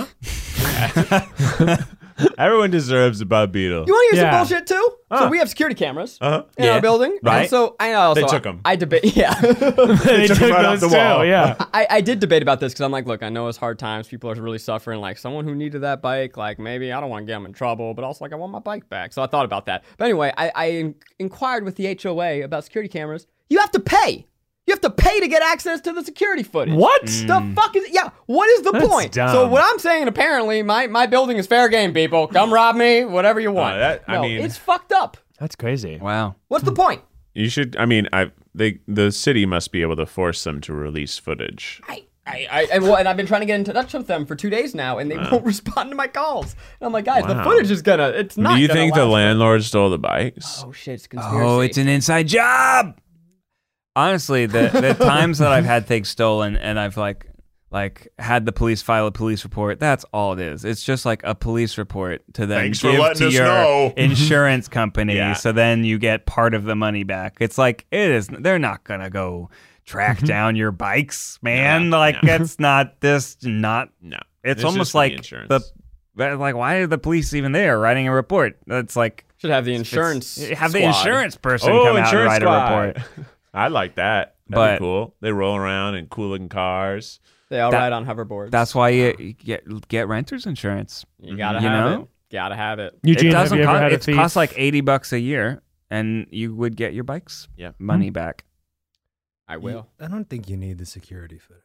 huh. Everyone deserves a butt beetle. You want to hear Yeah. some bullshit too? So Huh. we have security cameras Uh-huh. in Yeah. our building, Right. And so I know also They took 'em. I debate. Yeah. they took took him right off those the wall. too, yeah. I, I did debate about this because I'm like, look, I know it's hard times. People are really suffering. Like, someone who needed that bike, like, maybe I don't want to get them in trouble, but also, like, I want my bike back. So I thought about that. But anyway, I, I in- inquired with the H O A about security cameras. You have to pay. You have to pay to get access to the security footage. What? The fuck is Yeah, what is the That's point? dumb. So what I'm saying, apparently, my, my building is fair game, people. Come rob me, whatever you want. Uh, that- I No, mean- it's fucked up. That's crazy. Wow. What's the point? You should. I mean, I they the city must be able to force them to release footage. I, I, I, and, well, and I've been trying to get in touch with them for two days now, and they won't respond to my calls. And I'm like, guys, the Wow. footage is gonna, it's not Do you gonna think the last. landlord stole the bikes? Oh shit, it's conspiracy. Oh, it's an inside job. Honestly, the the times that I've had things stolen and I've like like had the police file a police report, that's all it is. It's just like a police report to then Thanks for give letting to us your know. insurance company, Yeah. so then you get part of the money back. It's like it is. They're not gonna go track down your bikes, man. No, like no. it's not this. Not. No, It's, just almost for the like insurance. the. that- Like, why are the police even there writing a report? That's like Should have the insurance. have the squad. insurance person oh, come out and insurance write squad. a report. I like that. That'd But- be cool. They roll around in cool looking cars. They all That- ride on hoverboards. That's why you, you get get renter's insurance. you gotta you have know? it. Gotta have it. Eugene, it have doesn't you ever cost. had a It thief? costs like eighty bucks a year, and you would get your bike's Yeah. money back. I will. I don't think you need the security footage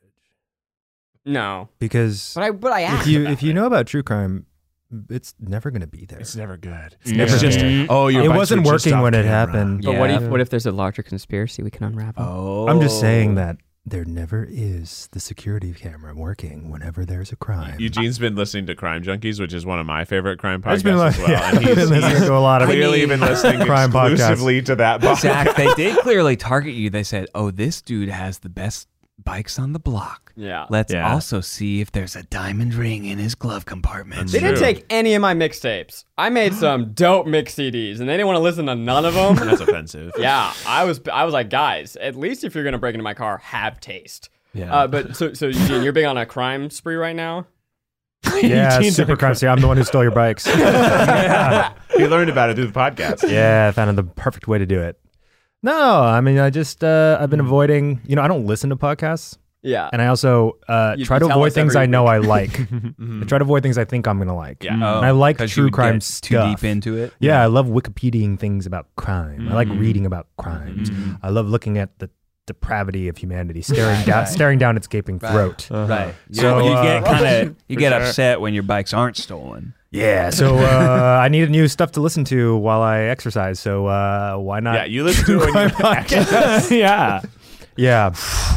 No, because but I but I asked. if you about if you it. know about true crime, it's never going to be there. It's never good. It's never just good. oh, your it bikes wasn't were just working off when it camera. happened. But what Yeah. if what if there's a larger conspiracy we can unravel? Oh, I'm just saying that there never is the security camera working whenever there's a crime. Eugene's been listening to Crime Junkies, which is one of my favorite crime I've podcasts been like- as well. yeah, and I've been listening to a lot of clearly I mean- been listening crime podcasts. exclusively to that podcast. Zach, they did clearly target you. They said, "Oh, this dude has the best bikes on the block. Yeah. Let's Yeah. also see if there's a diamond ring in his glove compartment." They didn't True. take any of my mixtapes. I made some dope mix C Ds, and they didn't want to listen to none of them. That's offensive. Yeah, I was I was like, guys, at least if you're gonna break into my car, have taste. Yeah. Uh, but so so Eugene, you're big on a crime spree right now. Yeah, Eugene's super like- crime scene. I'm the one who stole your bikes. Yeah. He learned about it through the podcast. Yeah, I found the perfect way to do it. No, I mean, I just, uh, I've been avoiding, you know, I don't listen to podcasts. Yeah. And I also uh, You- try you to tell avoid us things every I know week. I like. I try to avoid things I think I'm going to like. Yeah. And Oh, I like 'cause true you crime get stuff. too deep into it. Yeah, I love Wikipediaing things about crime. I like Mm. reading about crimes. I love looking at the depravity of humanity, staring down, staring down its gaping throat. Right. So, So you uh, get kind of you For get sure. upset when your bikes aren't stolen. Yeah, so uh, I needed new stuff to listen to while I exercise. So uh, why not? Yeah, you listen to it when you yeah. Yeah.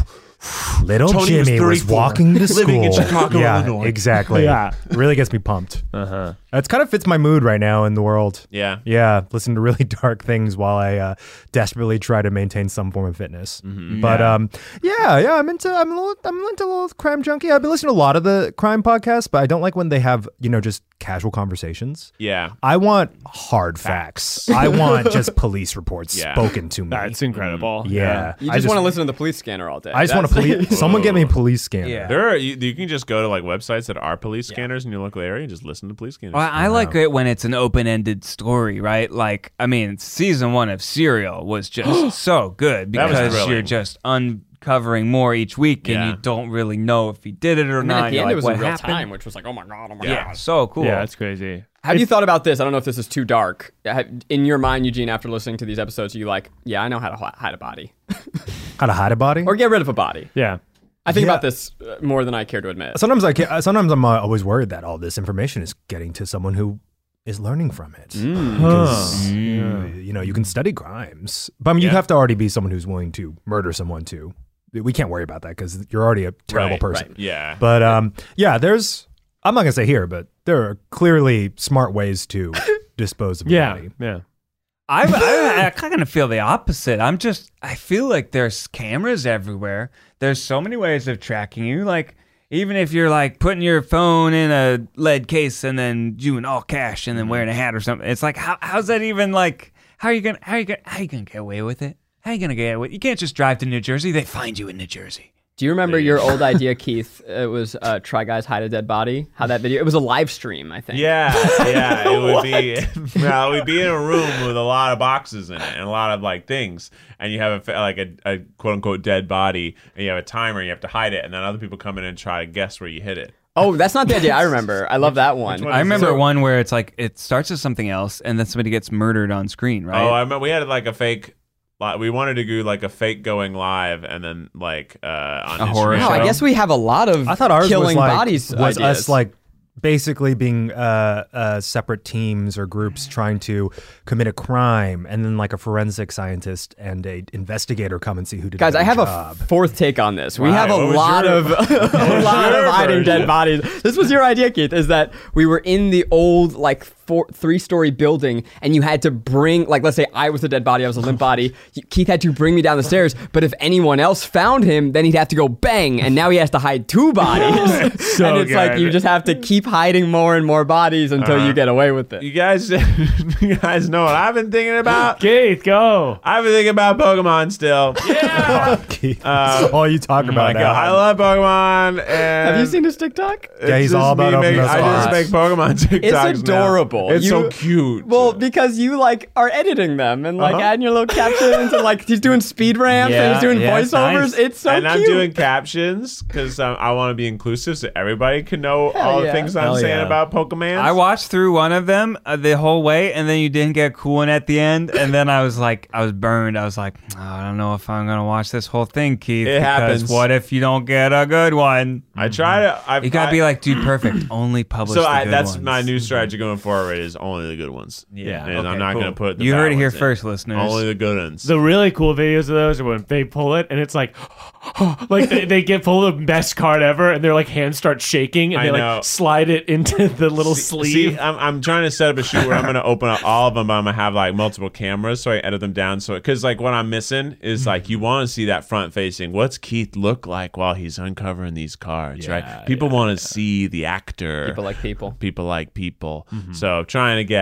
Little Tony was Jimmy was, thirty-four, walking to school. living in Chicago, yeah, Illinois. exactly. Yeah. Really gets me pumped. Uh-huh. It kind of fits my mood right now in the world. Yeah. Yeah, listen to really dark things while I uh, desperately try to maintain some form of fitness. Mm-hmm. But yeah. um, yeah, yeah, I'm into I'm a little, I'm into a little crime junkie. I've been listening to a lot of the crime podcasts, but I don't like when they have you know just casual conversations. Yeah. I want hard facts. I want just police reports Yeah. spoken to me. That's incredible. yeah, You I just, want to listen to the police scanner all day. I just want to That's- police. Someone get me a police scanner. Yeah. There are you, you can just go to like websites that are police scanners in your local area and just listen to police scanners. Well, I like it when it's an open-ended story, right? Like, I mean, season one of Serial was just so good That was because thrilling. you're just uncovering more each week, and Yeah. you don't really know if he did it or And then not. at the You're end, like, it was what in real happened? time, which was like, oh my god, oh my Yeah, god. so cool. Yeah, it's crazy. Have you thought about this? I don't know if this is too dark. Have- In your mind, Eugene, after listening to these episodes, are you like, yeah, I know how to hi- hide a body How to hide a body? or get rid of a body? Yeah. I think Yeah. about this uh, more than I care to admit. Sometimes I can, sometimes I'm uh, always worried that all this information is getting to someone who is learning from it. Mm. Because you know you can study crimes, but I mean, you Yeah. have to already be someone who's willing to murder someone too. We can't worry about that because you're already a terrible Right, person. right. Yeah. But um, yeah, there's. I'm not gonna say here, but there are clearly smart ways to dispose of a Yeah. body. Yeah. I, I, I kind of feel the opposite. I'm just, I feel like there's cameras everywhere. There's so many ways of tracking you. Like, even if you're like putting your phone in a lead case and then doing all cash and then wearing a hat or something, it's like, how how's that even like, how are you gonna, how are you gonna, how are you gonna get away with it? How are you gonna get away with it? You can't just drive to New Jersey. They find you in New Jersey. Do you remember your old idea, Keith? It was uh, Try Guys Hide a Dead Body. How that video? It was a live stream, I think. Yeah, yeah, it would be. Well, we'd be in a room with a lot of boxes in it and a lot of like things, and you have a like a, a quote unquote dead body, and you have a timer, and you have to hide it, and then other people come in and try to guess where you hit it. Oh, that's not the idea I remember. I love that one. one I is remember it? one where it's like, it starts as something else and then somebody gets murdered on screen, right? Oh, I remember we had like a fake. Like, we wanted to do like a fake going live, and then like uh, on A horror Instagram. Wow, I guess we have a lot of I thought ours killing was like bodies was ideas. us like basically being uh, uh, separate teams or groups trying to commit a crime, and then like a forensic scientist and a investigator come and see who did. Guys, a I good have job. a fourth take on this. We Wow, have a what was lot your- of a lot of your hiding dead version? bodies. This was your idea, Keith. Is that we were in the old like four, three-story building, and you had to bring like let's say I was a dead body, I was a limp body. Keith had to bring me down the stairs, but if anyone else found him, then he'd have to go bang, and now he has to hide two bodies. So and it's like good. you just have to keep hiding more and more bodies until Uh-huh. you get away with it. You guys, you guys know what I've been thinking about? Keith, go. I've been thinking about Pokemon still. Yeah. Keith, Uh, that's all you talk Oh about my now. God, I love Pokemon. And Have you seen his TikTok? it's Yeah, he's just all about me opening make- those I just spots. make Pokemon TikToks. It's now. adorable. It's You- so cute. Well, because you like are editing them and like Uh-huh. adding your little captions and like he's doing speed ramps and he's Yeah, doing yeah, it's voiceovers. nice. It's so and cute. I'm doing captions because um, I want to be inclusive so everybody can know Hell all the yeah. things I'm Hell saying yeah. about Pokemon. I watched through one of them uh, the whole way, and then you didn't get a cool one at the end, and then I was like, I was burned. I was like, oh, I don't know if I'm gonna watch this whole thing, Keith. It because happens. what if you don't get a good one? I try to. I, You gotta I, be like, dude, perfect. Only publish So the I, good that's ones. my new strategy going forward is only the good ones. Yeah, and okay, I'm not cool. going to put. The You bad heard it here ones in. first, listeners. Only the good ones. The really cool videos of those are when they pull it and it's like, like they, they get pulled the best card ever and their like hands start shaking and I they know. like slide it into the little sleeve. See, I'm, I'm trying to set up a shoot where I'm going to open up all of them, but I'm going to have like multiple cameras so I edit them down. So, because like what I'm missing is like you want to see that front facing. What's Keith look like while he's uncovering these cards, right? People want to see the actor. People like people. People like people. So trying to get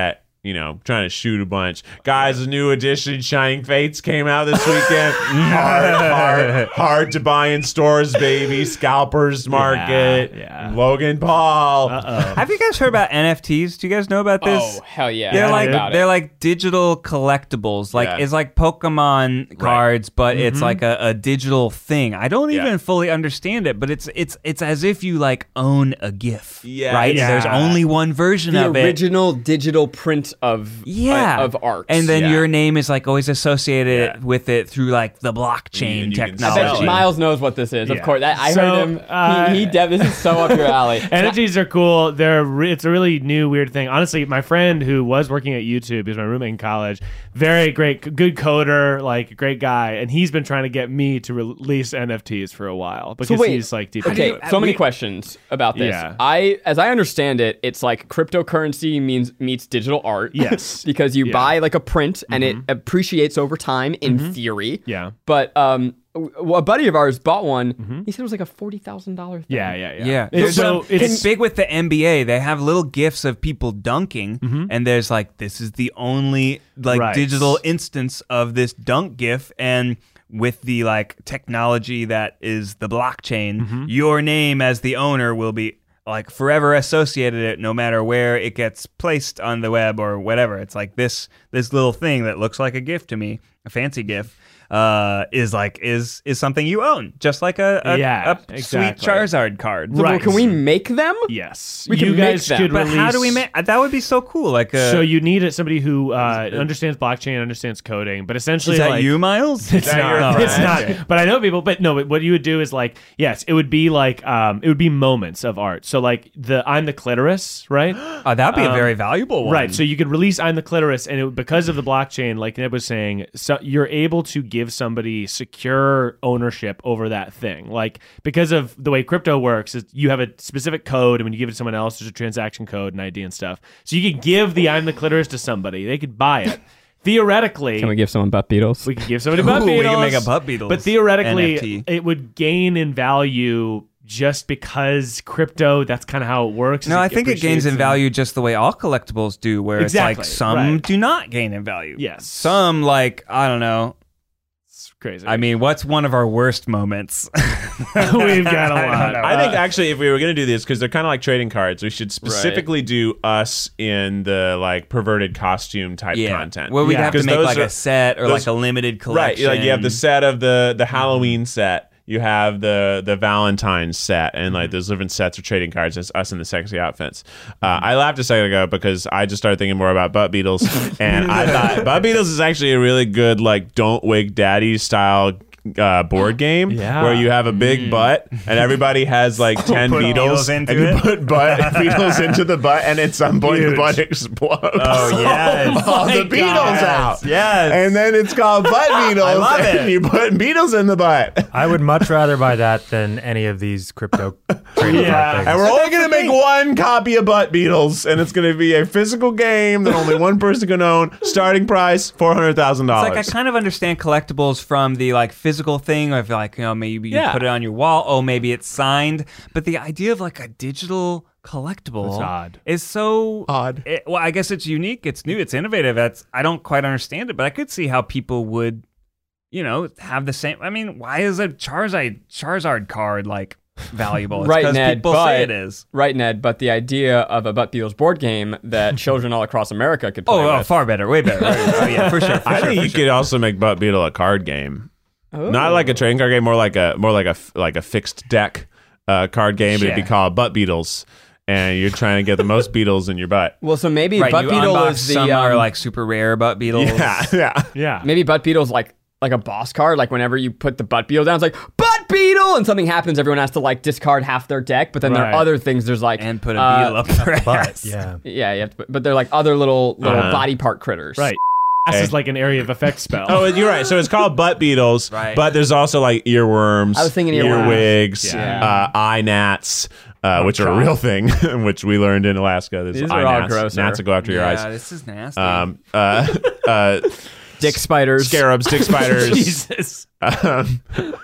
you know, trying to shoot a bunch. Guys, a new edition Shining Fates came out this weekend. hard, hard, hard to buy in stores, baby. Scalpers Market. Yeah, yeah. Logan Paul. Uh-oh. Have you guys heard about N F Ts? Do you guys know about this? Oh, hell yeah. They're I like heard about they're it. like digital collectibles. Like Yeah. it's like Pokemon cards, but it's Mm-hmm. like a, a digital thing. I don't Yeah. even fully understand it, but it's it's it's as if you like own a GIF. Yeah, Right? yeah. There's only one version the of it. original digital print of Yeah, uh, of art. and then Yeah. your name is like always associated Yeah. with it through like the blockchain And you can I bet technology. sell it. Miles knows what this is. Of Yeah. course, that, I So, heard him. uh, he, he de- this is so up your alley. N F Ts are cool. They're re- it's a really new weird thing. Honestly, my friend who was working at YouTube, he's my roommate in college, very great, good coder, like great guy, and he's been trying to get me to release N F Ts for a while because wait, he's like deep. Okay, into it. so many we- questions about this. Yeah. I, as I understand it, it's like cryptocurrency means meets digital art. Yes. because you Yeah. buy like a print and it appreciates over time in theory. Yeah. But um, w- a buddy of ours bought one. He said it was like a forty thousand dollar thing. Yeah, yeah, yeah. Yeah, It's, so But it's, it's big with the N B A. They have little gifs of people dunking, Mm-hmm. and there's like this is the only like Right. digital instance of this dunk gif, and with the like technology that is the blockchain, Mm-hmm. your name as the owner will be like forever associated it, no matter where it gets placed on the web or whatever. It's like this this little thing that looks like a GIF to me, a fancy GIF. Uh, is like is is something you own, just like a, a, Yeah, a exactly. sweet Charizard card. So, Right. Can we make them? yes. We can you make guys them. could But release. how do we make that? Would be so cool. Like, a, So you need it, somebody who uh, understands blockchain, understands coding, but essentially, is that like, you, Miles? It's that your not. friend? It's not. But I know people. But no. But what you would do is like, yes, it would be like, um, it would be moments of art. So like the I'm the clitoris, right? Oh, that'd be a Um, very valuable one. Right. So you could release I'm the clitoris, and it, because of the blockchain, like Ned was saying, so you're able to give somebody secure ownership over that thing. Like because of the way crypto works, is you have a specific code, and when you give it to someone else, there's a transaction code and I D and stuff. So you could give the I'm the clitoris to somebody; they could buy it. Theoretically, Can we give someone butt beetles? we could give somebody butt Ooh, we beetles. can make a butt beetles But theoretically, N F T. it would gain in value just because crypto. That's kind of how it works. No, I think it gains in appreciates value just the way all collectibles do, where Exactly, it's like some right. do not gain in value. Yes. Some like I don't know. It's crazy. I mean, what's one of our worst moments? We've got a lot. I think actually, if we were going to do this, because they're kind of like trading cards, we should specifically do us in the like perverted costume type yeah, content. where we'd Yeah. have to 'Cause make those like are- a set or those- like a limited collection. Right, like you have the set of the the Halloween set. You have the the Valentine's set, and like those different sets of trading cards. It's us in the sexy outfits. Uh, I laughed a second ago because I just started thinking more about butt beetles, and I thought butt beetles is actually a really good like don't wake daddy style uh, board game Yeah. where you have a big butt and everybody has like ten Put beetles, beetles into and you it? put butt beetles into the butt, and at some point the Huge. butt explodes. Oh, yes. all the my beetles God. out. Yes. And then it's called butt beetles. I love and it. you put beetles in the butt. I would much rather buy that than any of these crypto trading Yeah. card And things. we're only going to make one copy of Butt Beetles, and it's going to be a physical game that only one person can own. Starting price, four hundred thousand It's dollars. like I kind of understand collectibles from the like physical thing of like, you know, maybe you Yeah. put it on your wall. Oh, maybe it's signed. But the idea of like a digital collectible It's odd. is so Odd. It, well, I guess it's unique. It's new. It's innovative. That's I don't quite understand it, but I could see how people would, you know, have the same. I mean, why is a Charizard Charizard card like valuable? It's Right, 'cause Ned, people but, say it is. Right, Ned, but the idea of a Butt Beetles board game that children all across America could play Oh, oh, with. far better, way better. Oh yeah, for sure. For I sure, think for you sure. could also make Butt Beetle a card game. Not like a trading card game, more like a more like a like a fixed deck uh, card game. But it'd be Yeah. called Butt Beetles, and you're trying to get the most beetles in your butt. Well, so maybe Right, Butt you Beetle unbox is the some um, are like super rare butt beetles. Yeah, yeah. Yeah. maybe Butt Beetle's like like a boss card. Like whenever you put the Butt Beetle down, it's like Butt Beetle, and something happens. Everyone has to like discard half their deck. But then there Right. are other things. There's like And put a uh, beetle up their But ass. yeah, Yeah, you have to put, but they're like other little little Uh-huh. body part critters. Right. This is like an area of effect spell. Oh, you're right. So it's called Butt Beetles, Right. but there's also like earworms, I was thinking earworms. earwigs, Yeah. uh, eye gnats, uh, which are a real thing, which we learned in Alaska. There's These eye are all gnats. grosser. Gnats that go after your Yeah, eyes. this is nasty. Um, uh, uh, Dick spiders. scarabs, dick spiders, Jesus. um,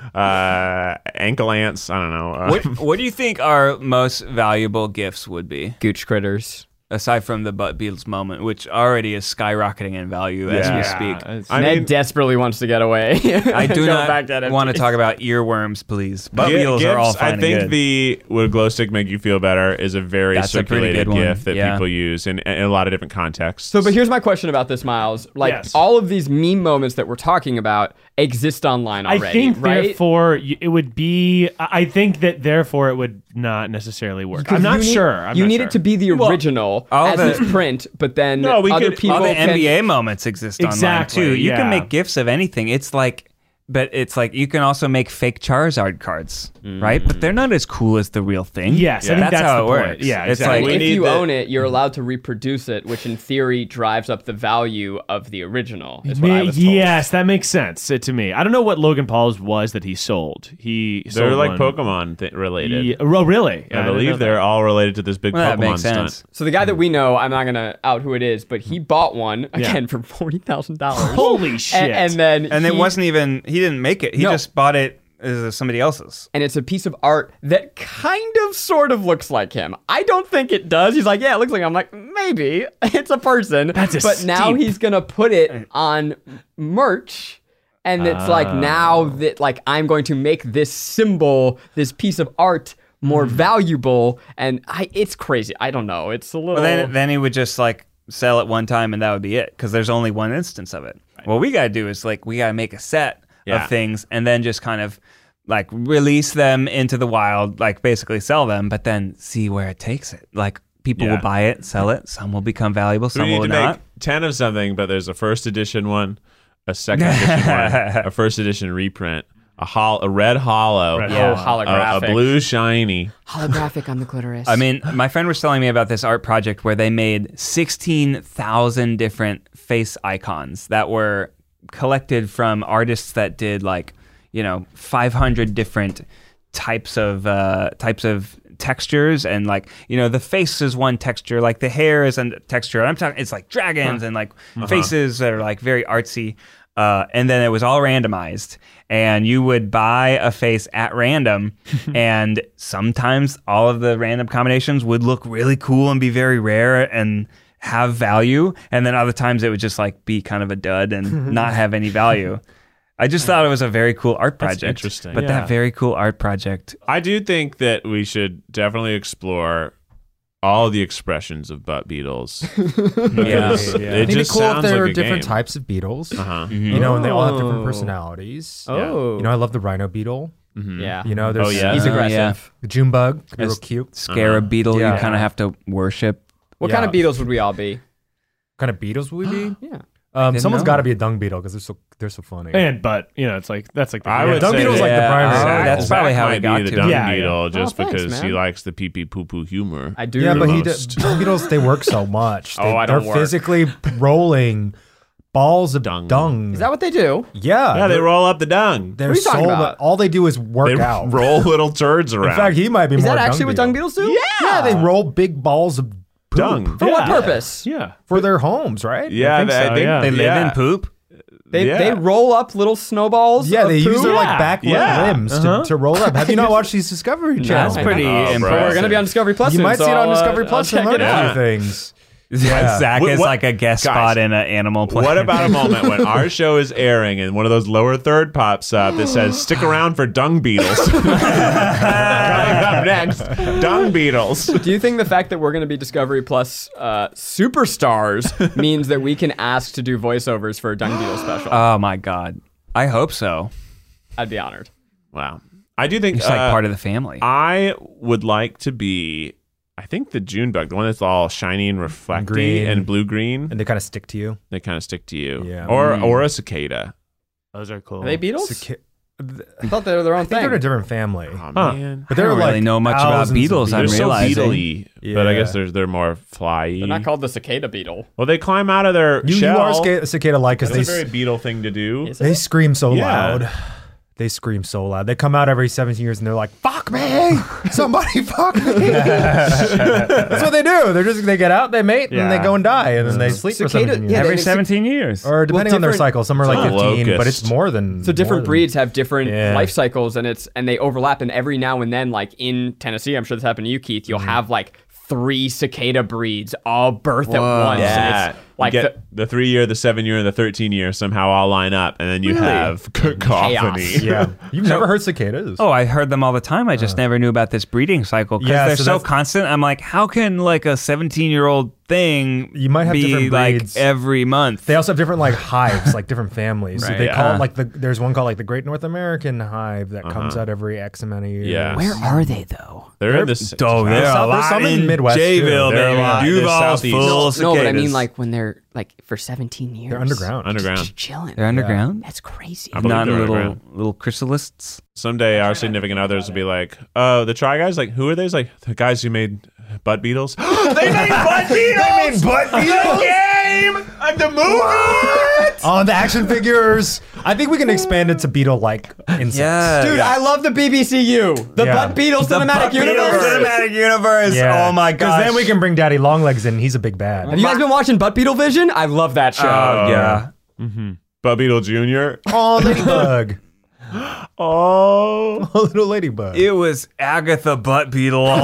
uh, ankle ants. I don't know. Uh, what, what do you think our most valuable gifts would be? Gooch critters. aside from the Butt Beatles moment, which already is skyrocketing in value as we Yeah. speak. I Ned mean, desperately wants to get away. I do Go not back to N F Ts. want to talk about earworms, please. Butt Gi- Beatles are all gifs, fine I and think good. the "Would a glow stick make you feel better" is a very That's a pretty circulated good one. gift that Yeah. people use in, in a lot of different contexts. So, but here's my question about this, Miles. Like, Yes. all of these meme moments that we're talking about exist online already, I think right? therefore y- it would be. I I think that therefore it would not necessarily work. Because I'm not you need- sure. I'm you not need sure. it to be the original all as the- is print, but then No, we other could- people All the can. N B A moments exist Exactly, online too. You yeah. can make gifs of anything. It's like, but it's like you can also make fake Charizard cards, right? But they're not as cool as the real thing. Yes, I think that's, that's how the it point. works. Yeah, it's exactly. like We if need you the- own it, you're allowed to reproduce it, which in theory drives up the value of the original. Is what I Ma- was told. yes, that makes sense uh, to me. I don't know what Logan Paul's was that he sold. He they're sold like one- Pokemon th- related. Yeah, oh, really? Yeah, I didn't know believe that. they're all related to this big Well, that Pokemon makes stunt. sense. So the guy that we know, I'm not gonna out who it is, but he bought one again for forty thousand dollars. Holy shit! And, and then and he, it wasn't even he didn't make it. He No. just bought it as somebody else's. and it's a piece of art that kind of sort of looks like him. I don't think it does. He's like, yeah, it looks like him. I'm like, maybe it's a person. That's a but now steep- he's gonna put it on merch. And it's like now that like I'm going to make this symbol, this piece of art more valuable, and I it's crazy. I don't know. It's a little. Well, then then he would just like sell it one time and that would be it because there's only one instance of it. What we gotta do is like we gotta make a set Yeah. of things and then just kind of like release them into the wild, like basically sell them, but then see where it takes it. Like people Yeah. will buy it, sell it. Some will become valuable, So we some need will to not. make ten of something, but there's a first edition one, a second edition one, a first edition reprint, a hol- a red hollow, Red oh, Yeah. holographic. a, a blue shiny. holographic on the clitoris. I mean, my friend was telling me about this art project where they made sixteen thousand different face icons that were collected from artists that did like, you know, five hundred different types of uh, types of textures, and like, you know, the face is one texture, like the hair is a texture. I'm talking, it's like dragons and like faces that are like very artsy. Uh, and then it was all randomized, and you would buy a face at random, and sometimes all of the random combinations would look really cool and be very rare and have value, and then other times it would just like be kind of a dud and not have any value. I just thought it was a very cool art project. interesting. But Yeah. that very cool art project. I do think that we should definitely explore all the expressions of butt beetles. Yeah. Because Yeah. It It'd be just cool if sounds there like are a different game. types of beetles. Uh-huh. You know, and they all have different Oh. personalities. Oh. You know, I love the rhino beetle. yeah. You know, there's Oh, yeah? He's uh, aggressive. the June bug. Could be As- real cute. Scarab beetle, Yeah. you kind of have to worship. What Yeah. kind of beetles would we all be? What kind of beetles would we be? Yeah. Um, didn't someone's know. got to be a dung beetle because they're so they're so funny. And but you know, it's like that's like the I yeah, would dung say beetle's that like the Yeah. primary. Oh, Zach- that's Zach probably how might we got be the to. dung Yeah, yeah. beetle just Oh, thanks, because he man. likes the pee pee poo poo humor. I do. Yeah, but he most. d- dung beetles they work so much. They, Oh, I don't they're work. physically rolling balls of Dung. dung. Is that what they do? Yeah, Yeah, they they're- roll up the dung. They're What are you so talking about? all they do is work They out. roll little turds around. In fact, he might be Is more. that a actually what dung beetle. beetles do? Yeah, they roll big balls of poop dung. For what Yeah. purpose? yeah. for their homes, right? Yeah, think they- I so, think yeah. They live yeah. in poop. They Yeah. they roll up little snowballs. Yeah, of they use poop? their like Yeah. back Yeah. limbs Uh-huh. to, to roll up. Have you not watched these Discovery Channel? That's pretty Oh, impressive. bro. We're gonna be on Discovery Plus. You soon, might so see it on I'll, uh, Discovery I'll Plus check and learn it a out. few things. Yeah. Zach What- is what- like a guest guys, spot in an Animal Planet. What about a moment when our show is airing and one of those lower third pops up that says "Stick around for dung beetles"? Coming up next, dung beetles. Do you think the fact that we're going to be Discovery Plus uh, superstars means that we can ask to do voiceovers for a Dung Beetle special? Oh my god. I hope so. I'd be honored. Wow, I do think It's like uh, part of the family. I would like to be. I think the June bug, the one that's all shiny and reflecty Green. and blue green, And they kind of stick to you. they kind of stick to you. Yeah. Or Mm. or a cicada. Those are cool. Are they beetles? Cica- I thought they were their own I think thing. they're a different family. Oh Huh. man, But I they're don't like really know much about thousands of beetles. I'm they're so realizing. beetly, but I Yeah. guess they're they're more flyy. They're not called the cicada beetle. Well, they climb out of their You, you shell. are sca- cicada like because That's they a very beetle thing to do. Is they it? scream so Yeah. loud. They scream so loud. They come out every seventeen years and they're like, "Fuck me! Somebody fuck me!" That's what they do. They're just they get out, they mate, and they Yeah. go and die, and then they sleep for Cicada- seventeen years. yeah, Every they- seventeen years. or depending on their different- cycle, some are like It's a fifteen, but locust. it's more than. So different more than- breeds have different Yeah. life cycles, and it's and they overlap. And every now and then, like in Tennessee, I'm sure this happened to you, Keith. You'll have like three cicada breeds all birth at Whoa. once. Yeah. And it's like you get the, the three year, the seven year, and the thirteen year somehow all line up, and then you Really? have cacophony. Chaos. Yeah. You've never heard cicadas? Oh, I heard them all the time. I just never knew about this breeding cycle because Yeah, they're so so, that's- constant. I'm like, how can like a seventeen year old thing You might have be different like breeds. every month? They also have different like hives, like different families. So Right, they yeah. call it like the there's one called like the Great North American Hive that comes Uh-huh. out every X amount of years. Yeah. where are they though? They're in this. Oh, There's they're a some- there's lot some in in Midwest, too. Jayville, They're a baby. lot in the Duval's southeast. full of No, but I mean cicadas. like when they're like for seventeen years. They're underground. Underground. Just chilling. They're underground. That's crazy. I believe Not they're little underground. little chrysalists. Someday our significant others will be like, "Oh, the Try Guys, like who are they?" It's like the guys who made Butt Beetles. They made Butt Beetles. They made Butt Beetles. Game of the movie. Oh, the action figures. I think we can expand it to beetle-like insects. Yeah. Dude, I love the B B C U. The Yeah. Butt Beetle The Cinematic Butt Beetle Universe. Cinematic Universe. Yeah. Oh my Because gosh. then we can bring Daddy Longlegs in. He's a big bad. Have you guys been watching Butt Beetle Vision? I love that show. Oh yeah. Butt Beetle Junior Oh, Ladybug. Oh, Oh, little Ladybug. It was Agatha Butt Beetle all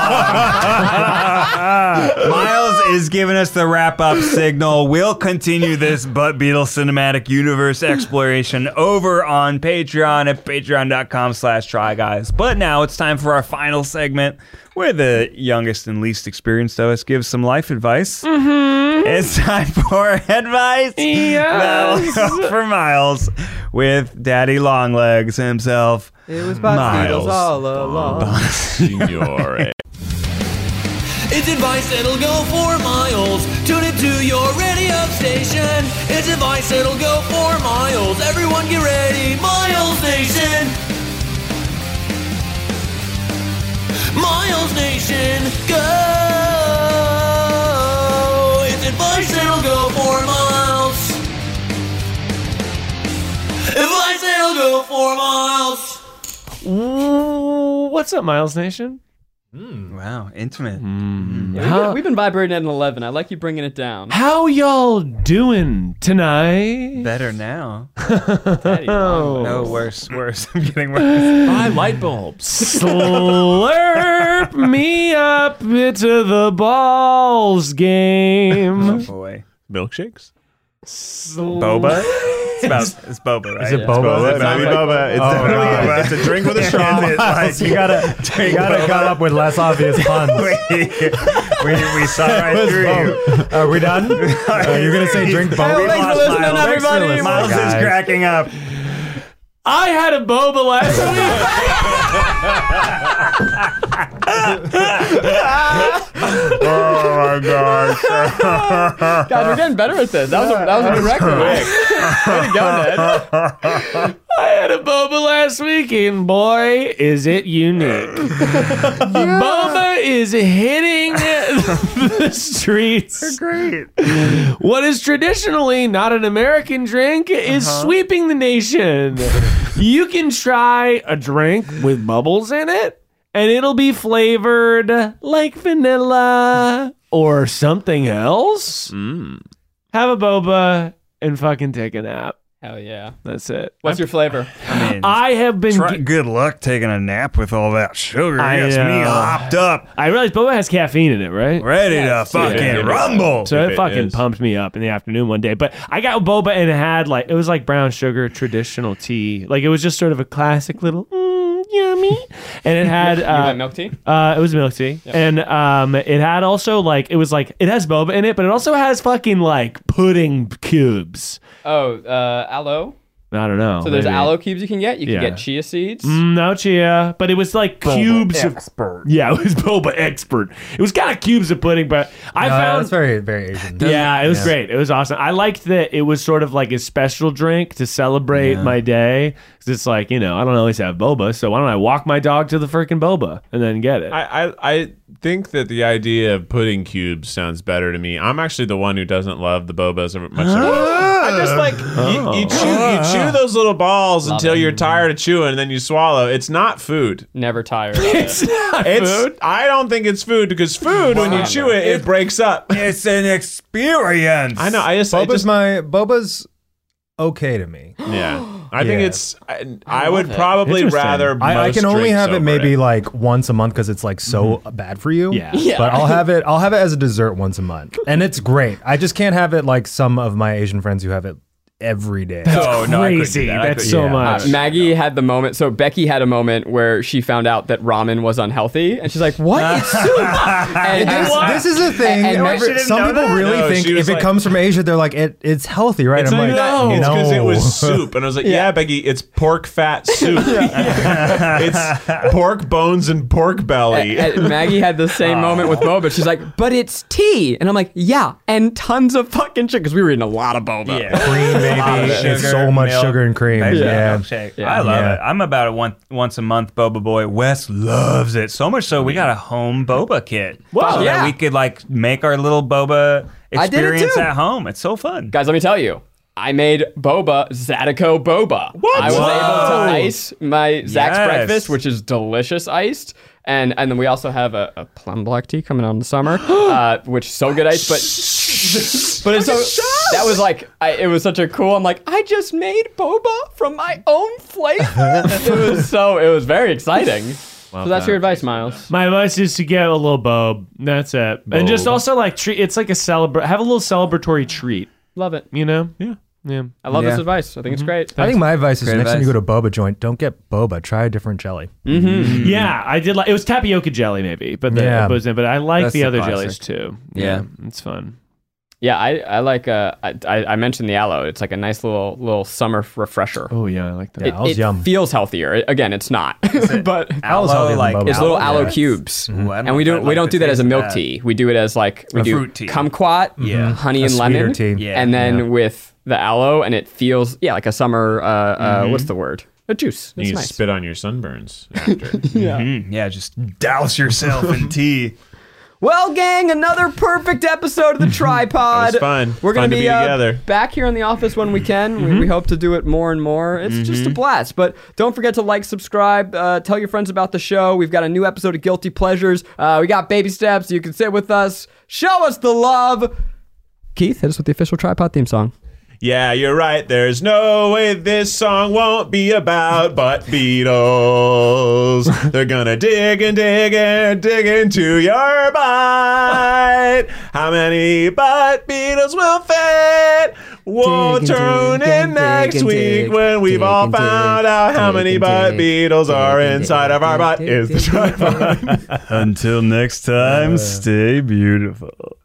along. Miles is giving us the wrap-up signal. We'll continue this Butt Beetle Cinematic Universe exploration over on Patreon at patreon.com slash try guys. But now it's time for our final segment where the youngest and least experienced of us gives some life advice. Mm-hmm. It's time for advice. Yes. Now, for Miles with Daddy Longlegs himself. It was Butt Miles. Beetles all along. Signore. It's advice that'll go for miles. Tune it to your radio station. It's advice that'll go for miles. Everyone get ready, Miles Nation. Miles Nation, go. It's advice that'll go for miles. Advice that'll go for miles. Ooh, what's up, Miles Nation? Wow, intimate. Yeah, we've, been, we've been vibrating at an eleven. I like you bringing it down. How y'all doing tonight? Better now. Oh. No, worse, worse. I'm getting worse. Buy light bulbs. Slurp me up into the balls game. Oh boy. Milkshakes. Boba? It's about it's boba, right? Is it boba? It's not boba. It's Oh, definitely God. boba. It's a drink with a straw. Miles, you gotta, you gotta come up with less obvious puns. we, we, we saw right It was through you. boba. Are we done? Uh, you're gonna say drink boba? We Thanks for lost listening, Miles. everybody. Thanks for listening. Miles is Guys. cracking up. I had a boba last Oh my gosh. Guys, we're getting better at this. That was a, that was a new record. Way to go, Ned. week. I had a boba last week, and boy, is it unique. Boba is hitting the streets. Great. What is traditionally not an American drink is sweeping the nation. You can try a drink with bubbles in it, and it'll be flavored like vanilla or something else. Have a boba and fucking take a nap. Hell yeah. That's it. What's your flavor? I mean, I have been. try, ge- good luck taking a nap with all that sugar. I It gets me know. hopped up, I realize boba has caffeine in it, right? ready Yeah, to fucking yeah. rumble. So If it it fucking is. pumped me up in the afternoon one day. But I got boba and it had like, it was like brown sugar traditional tea. Like it was just sort of a classic little, mm, yummy. And it had, You uh, like milk tea? uh, it was milk tea. And um, it had also like, it was like, it has boba in it, but it also has fucking like pudding cubes. Oh, uh, aloe. I don't know. So there's maybe. aloe cubes you can get. You can Yeah. get chia seeds. Mm, no chia, but it was like cubes of. Yeah, it was boba expert. It was kind of cubes of pudding, but I No, found that's very, very Asian. Yeah, it was Yeah. great. It was awesome. I liked that it was sort of like a special drink to celebrate my day. Because it's like, you know, I don't always have boba, so why don't I walk my dog to the freaking boba and then get it? I, I I think that the idea of pudding cubes sounds better to me. I'm actually the one who doesn't love the boba as much. I just like you, you chew you chew those little balls until you're tired of chewing, and then you swallow. It's not food. Never tired. of it's it. not It's food. I don't think it's food because food when you chew it, it breaks up. It's an experience. I know. I just, I Boba's just my Boba's okay to me. Yeah. I think Yeah. it's. I, I would probably Interesting. rather. I, I most can only drinks have it over maybe it. like once a month because it's like so bad for you. Yeah. Yeah. But I'll have it. I'll have it as a dessert once a month, and it's great. I just can't have it like some of my Asian friends who have it every day. Oh no, I couldn't do Crazy. that. I That's couldn't so do that. much. Uh, Maggie had the moment. So Becky had a moment where she found out that ramen was unhealthy, and she's like, "What? It's soup." And This, this is a thing. And Never- she didn't some know people that? really No, think she if was it like- comes from Asia, they're like, it, it's healthy, right? It's I'm not like, that. It's because it no. was soup, and I was like, "Yeah, Becky, it's pork fat soup. It's pork bones and pork belly." And- and Maggie had the same moment with boba. She's like, "But it's tea," and I'm like, "Yeah, and tons of fucking sugar," because we were eating a lot of boba. Yeah. cream, baby. It's so much milk, sugar and cream. nice Yeah. milkshake. Yeah. I love Yeah. it. I'm about a one once a month boba boy. Wes loves it so much so we got a home boba kit. Wow. So Yeah. that we could like make our little boba I did it experience too. at home. It's so fun. Guys, let me tell you. I made boba Zydeco boba. What? I was Whoa. able to ice my Zach's Yes. breakfast, which is delicious iced. And and then we also have a, a plum black tea coming out in the summer, uh, which is so good iced. But but it's so that was like I, it was such a cool. I'm like I just made boba from my own flavor. It was so it was very exciting. So that's your advice, Miles. My advice is to get a little bob. That's it. And just also like treat. It's like a celebra. Have a little celebratory treat. Love it. You know? Yeah. Yeah. I love Yeah. this advice. I think it's great. I think my advice is Great next time you advice. go to boba joint, don't get boba. Try a different jelly. Yeah, I did like it was tapioca jelly maybe, but the, Yeah. but, but I like That's the the other classic. jellies too. Yeah. it's fun. Yeah, I, I like. Uh, I, I I mentioned the aloe. It's like a nice little little summer refresher. Oh yeah, I like that. Yeah, It, aloe's it yum. feels healthier. It- again, it's not, but Aloe's healthier than like boba. it's little aloe, aloe yeah. cubes, Ooh, I don't and know we if don't I'd we like don't the do that as a taste of milk that. tea. We do it as like we A do fruit tea. kumquat, Yeah. honey A and sweeter lemon, tea. Yeah. and then Yeah. with the aloe, and it feels yeah like a summer. Uh, uh, What's the word? A juice. You It's can nice. spit on your sunburns after. Mhm. Yeah, just douse yourself in tea. Well, gang, another perfect episode of the Tripod. That was fun. We're gonna Fun to be, be uh, together. back here in the office when we can. We, we hope to do it more and more. It's just a blast. But don't forget to like, subscribe, uh, tell your friends about the show. We've got a new episode of Guilty Pleasures. Uh, we got baby steps. You can sit with us. Show us the love. Keith, hit us with the official Tripod theme song. Yeah, you're right. There's no way this song won't be about butt beetles. They're gonna dig and dig and dig into your butt. How many butt beetles will fit? We'll Dig and tune dig in and next dig and week dig, when we've dig all and dig, found out how dig many and butt dig, beetles dig are and inside dig, of our dig, butt. dig, Is the dig, dig, tripod. Until next time, stay beautiful.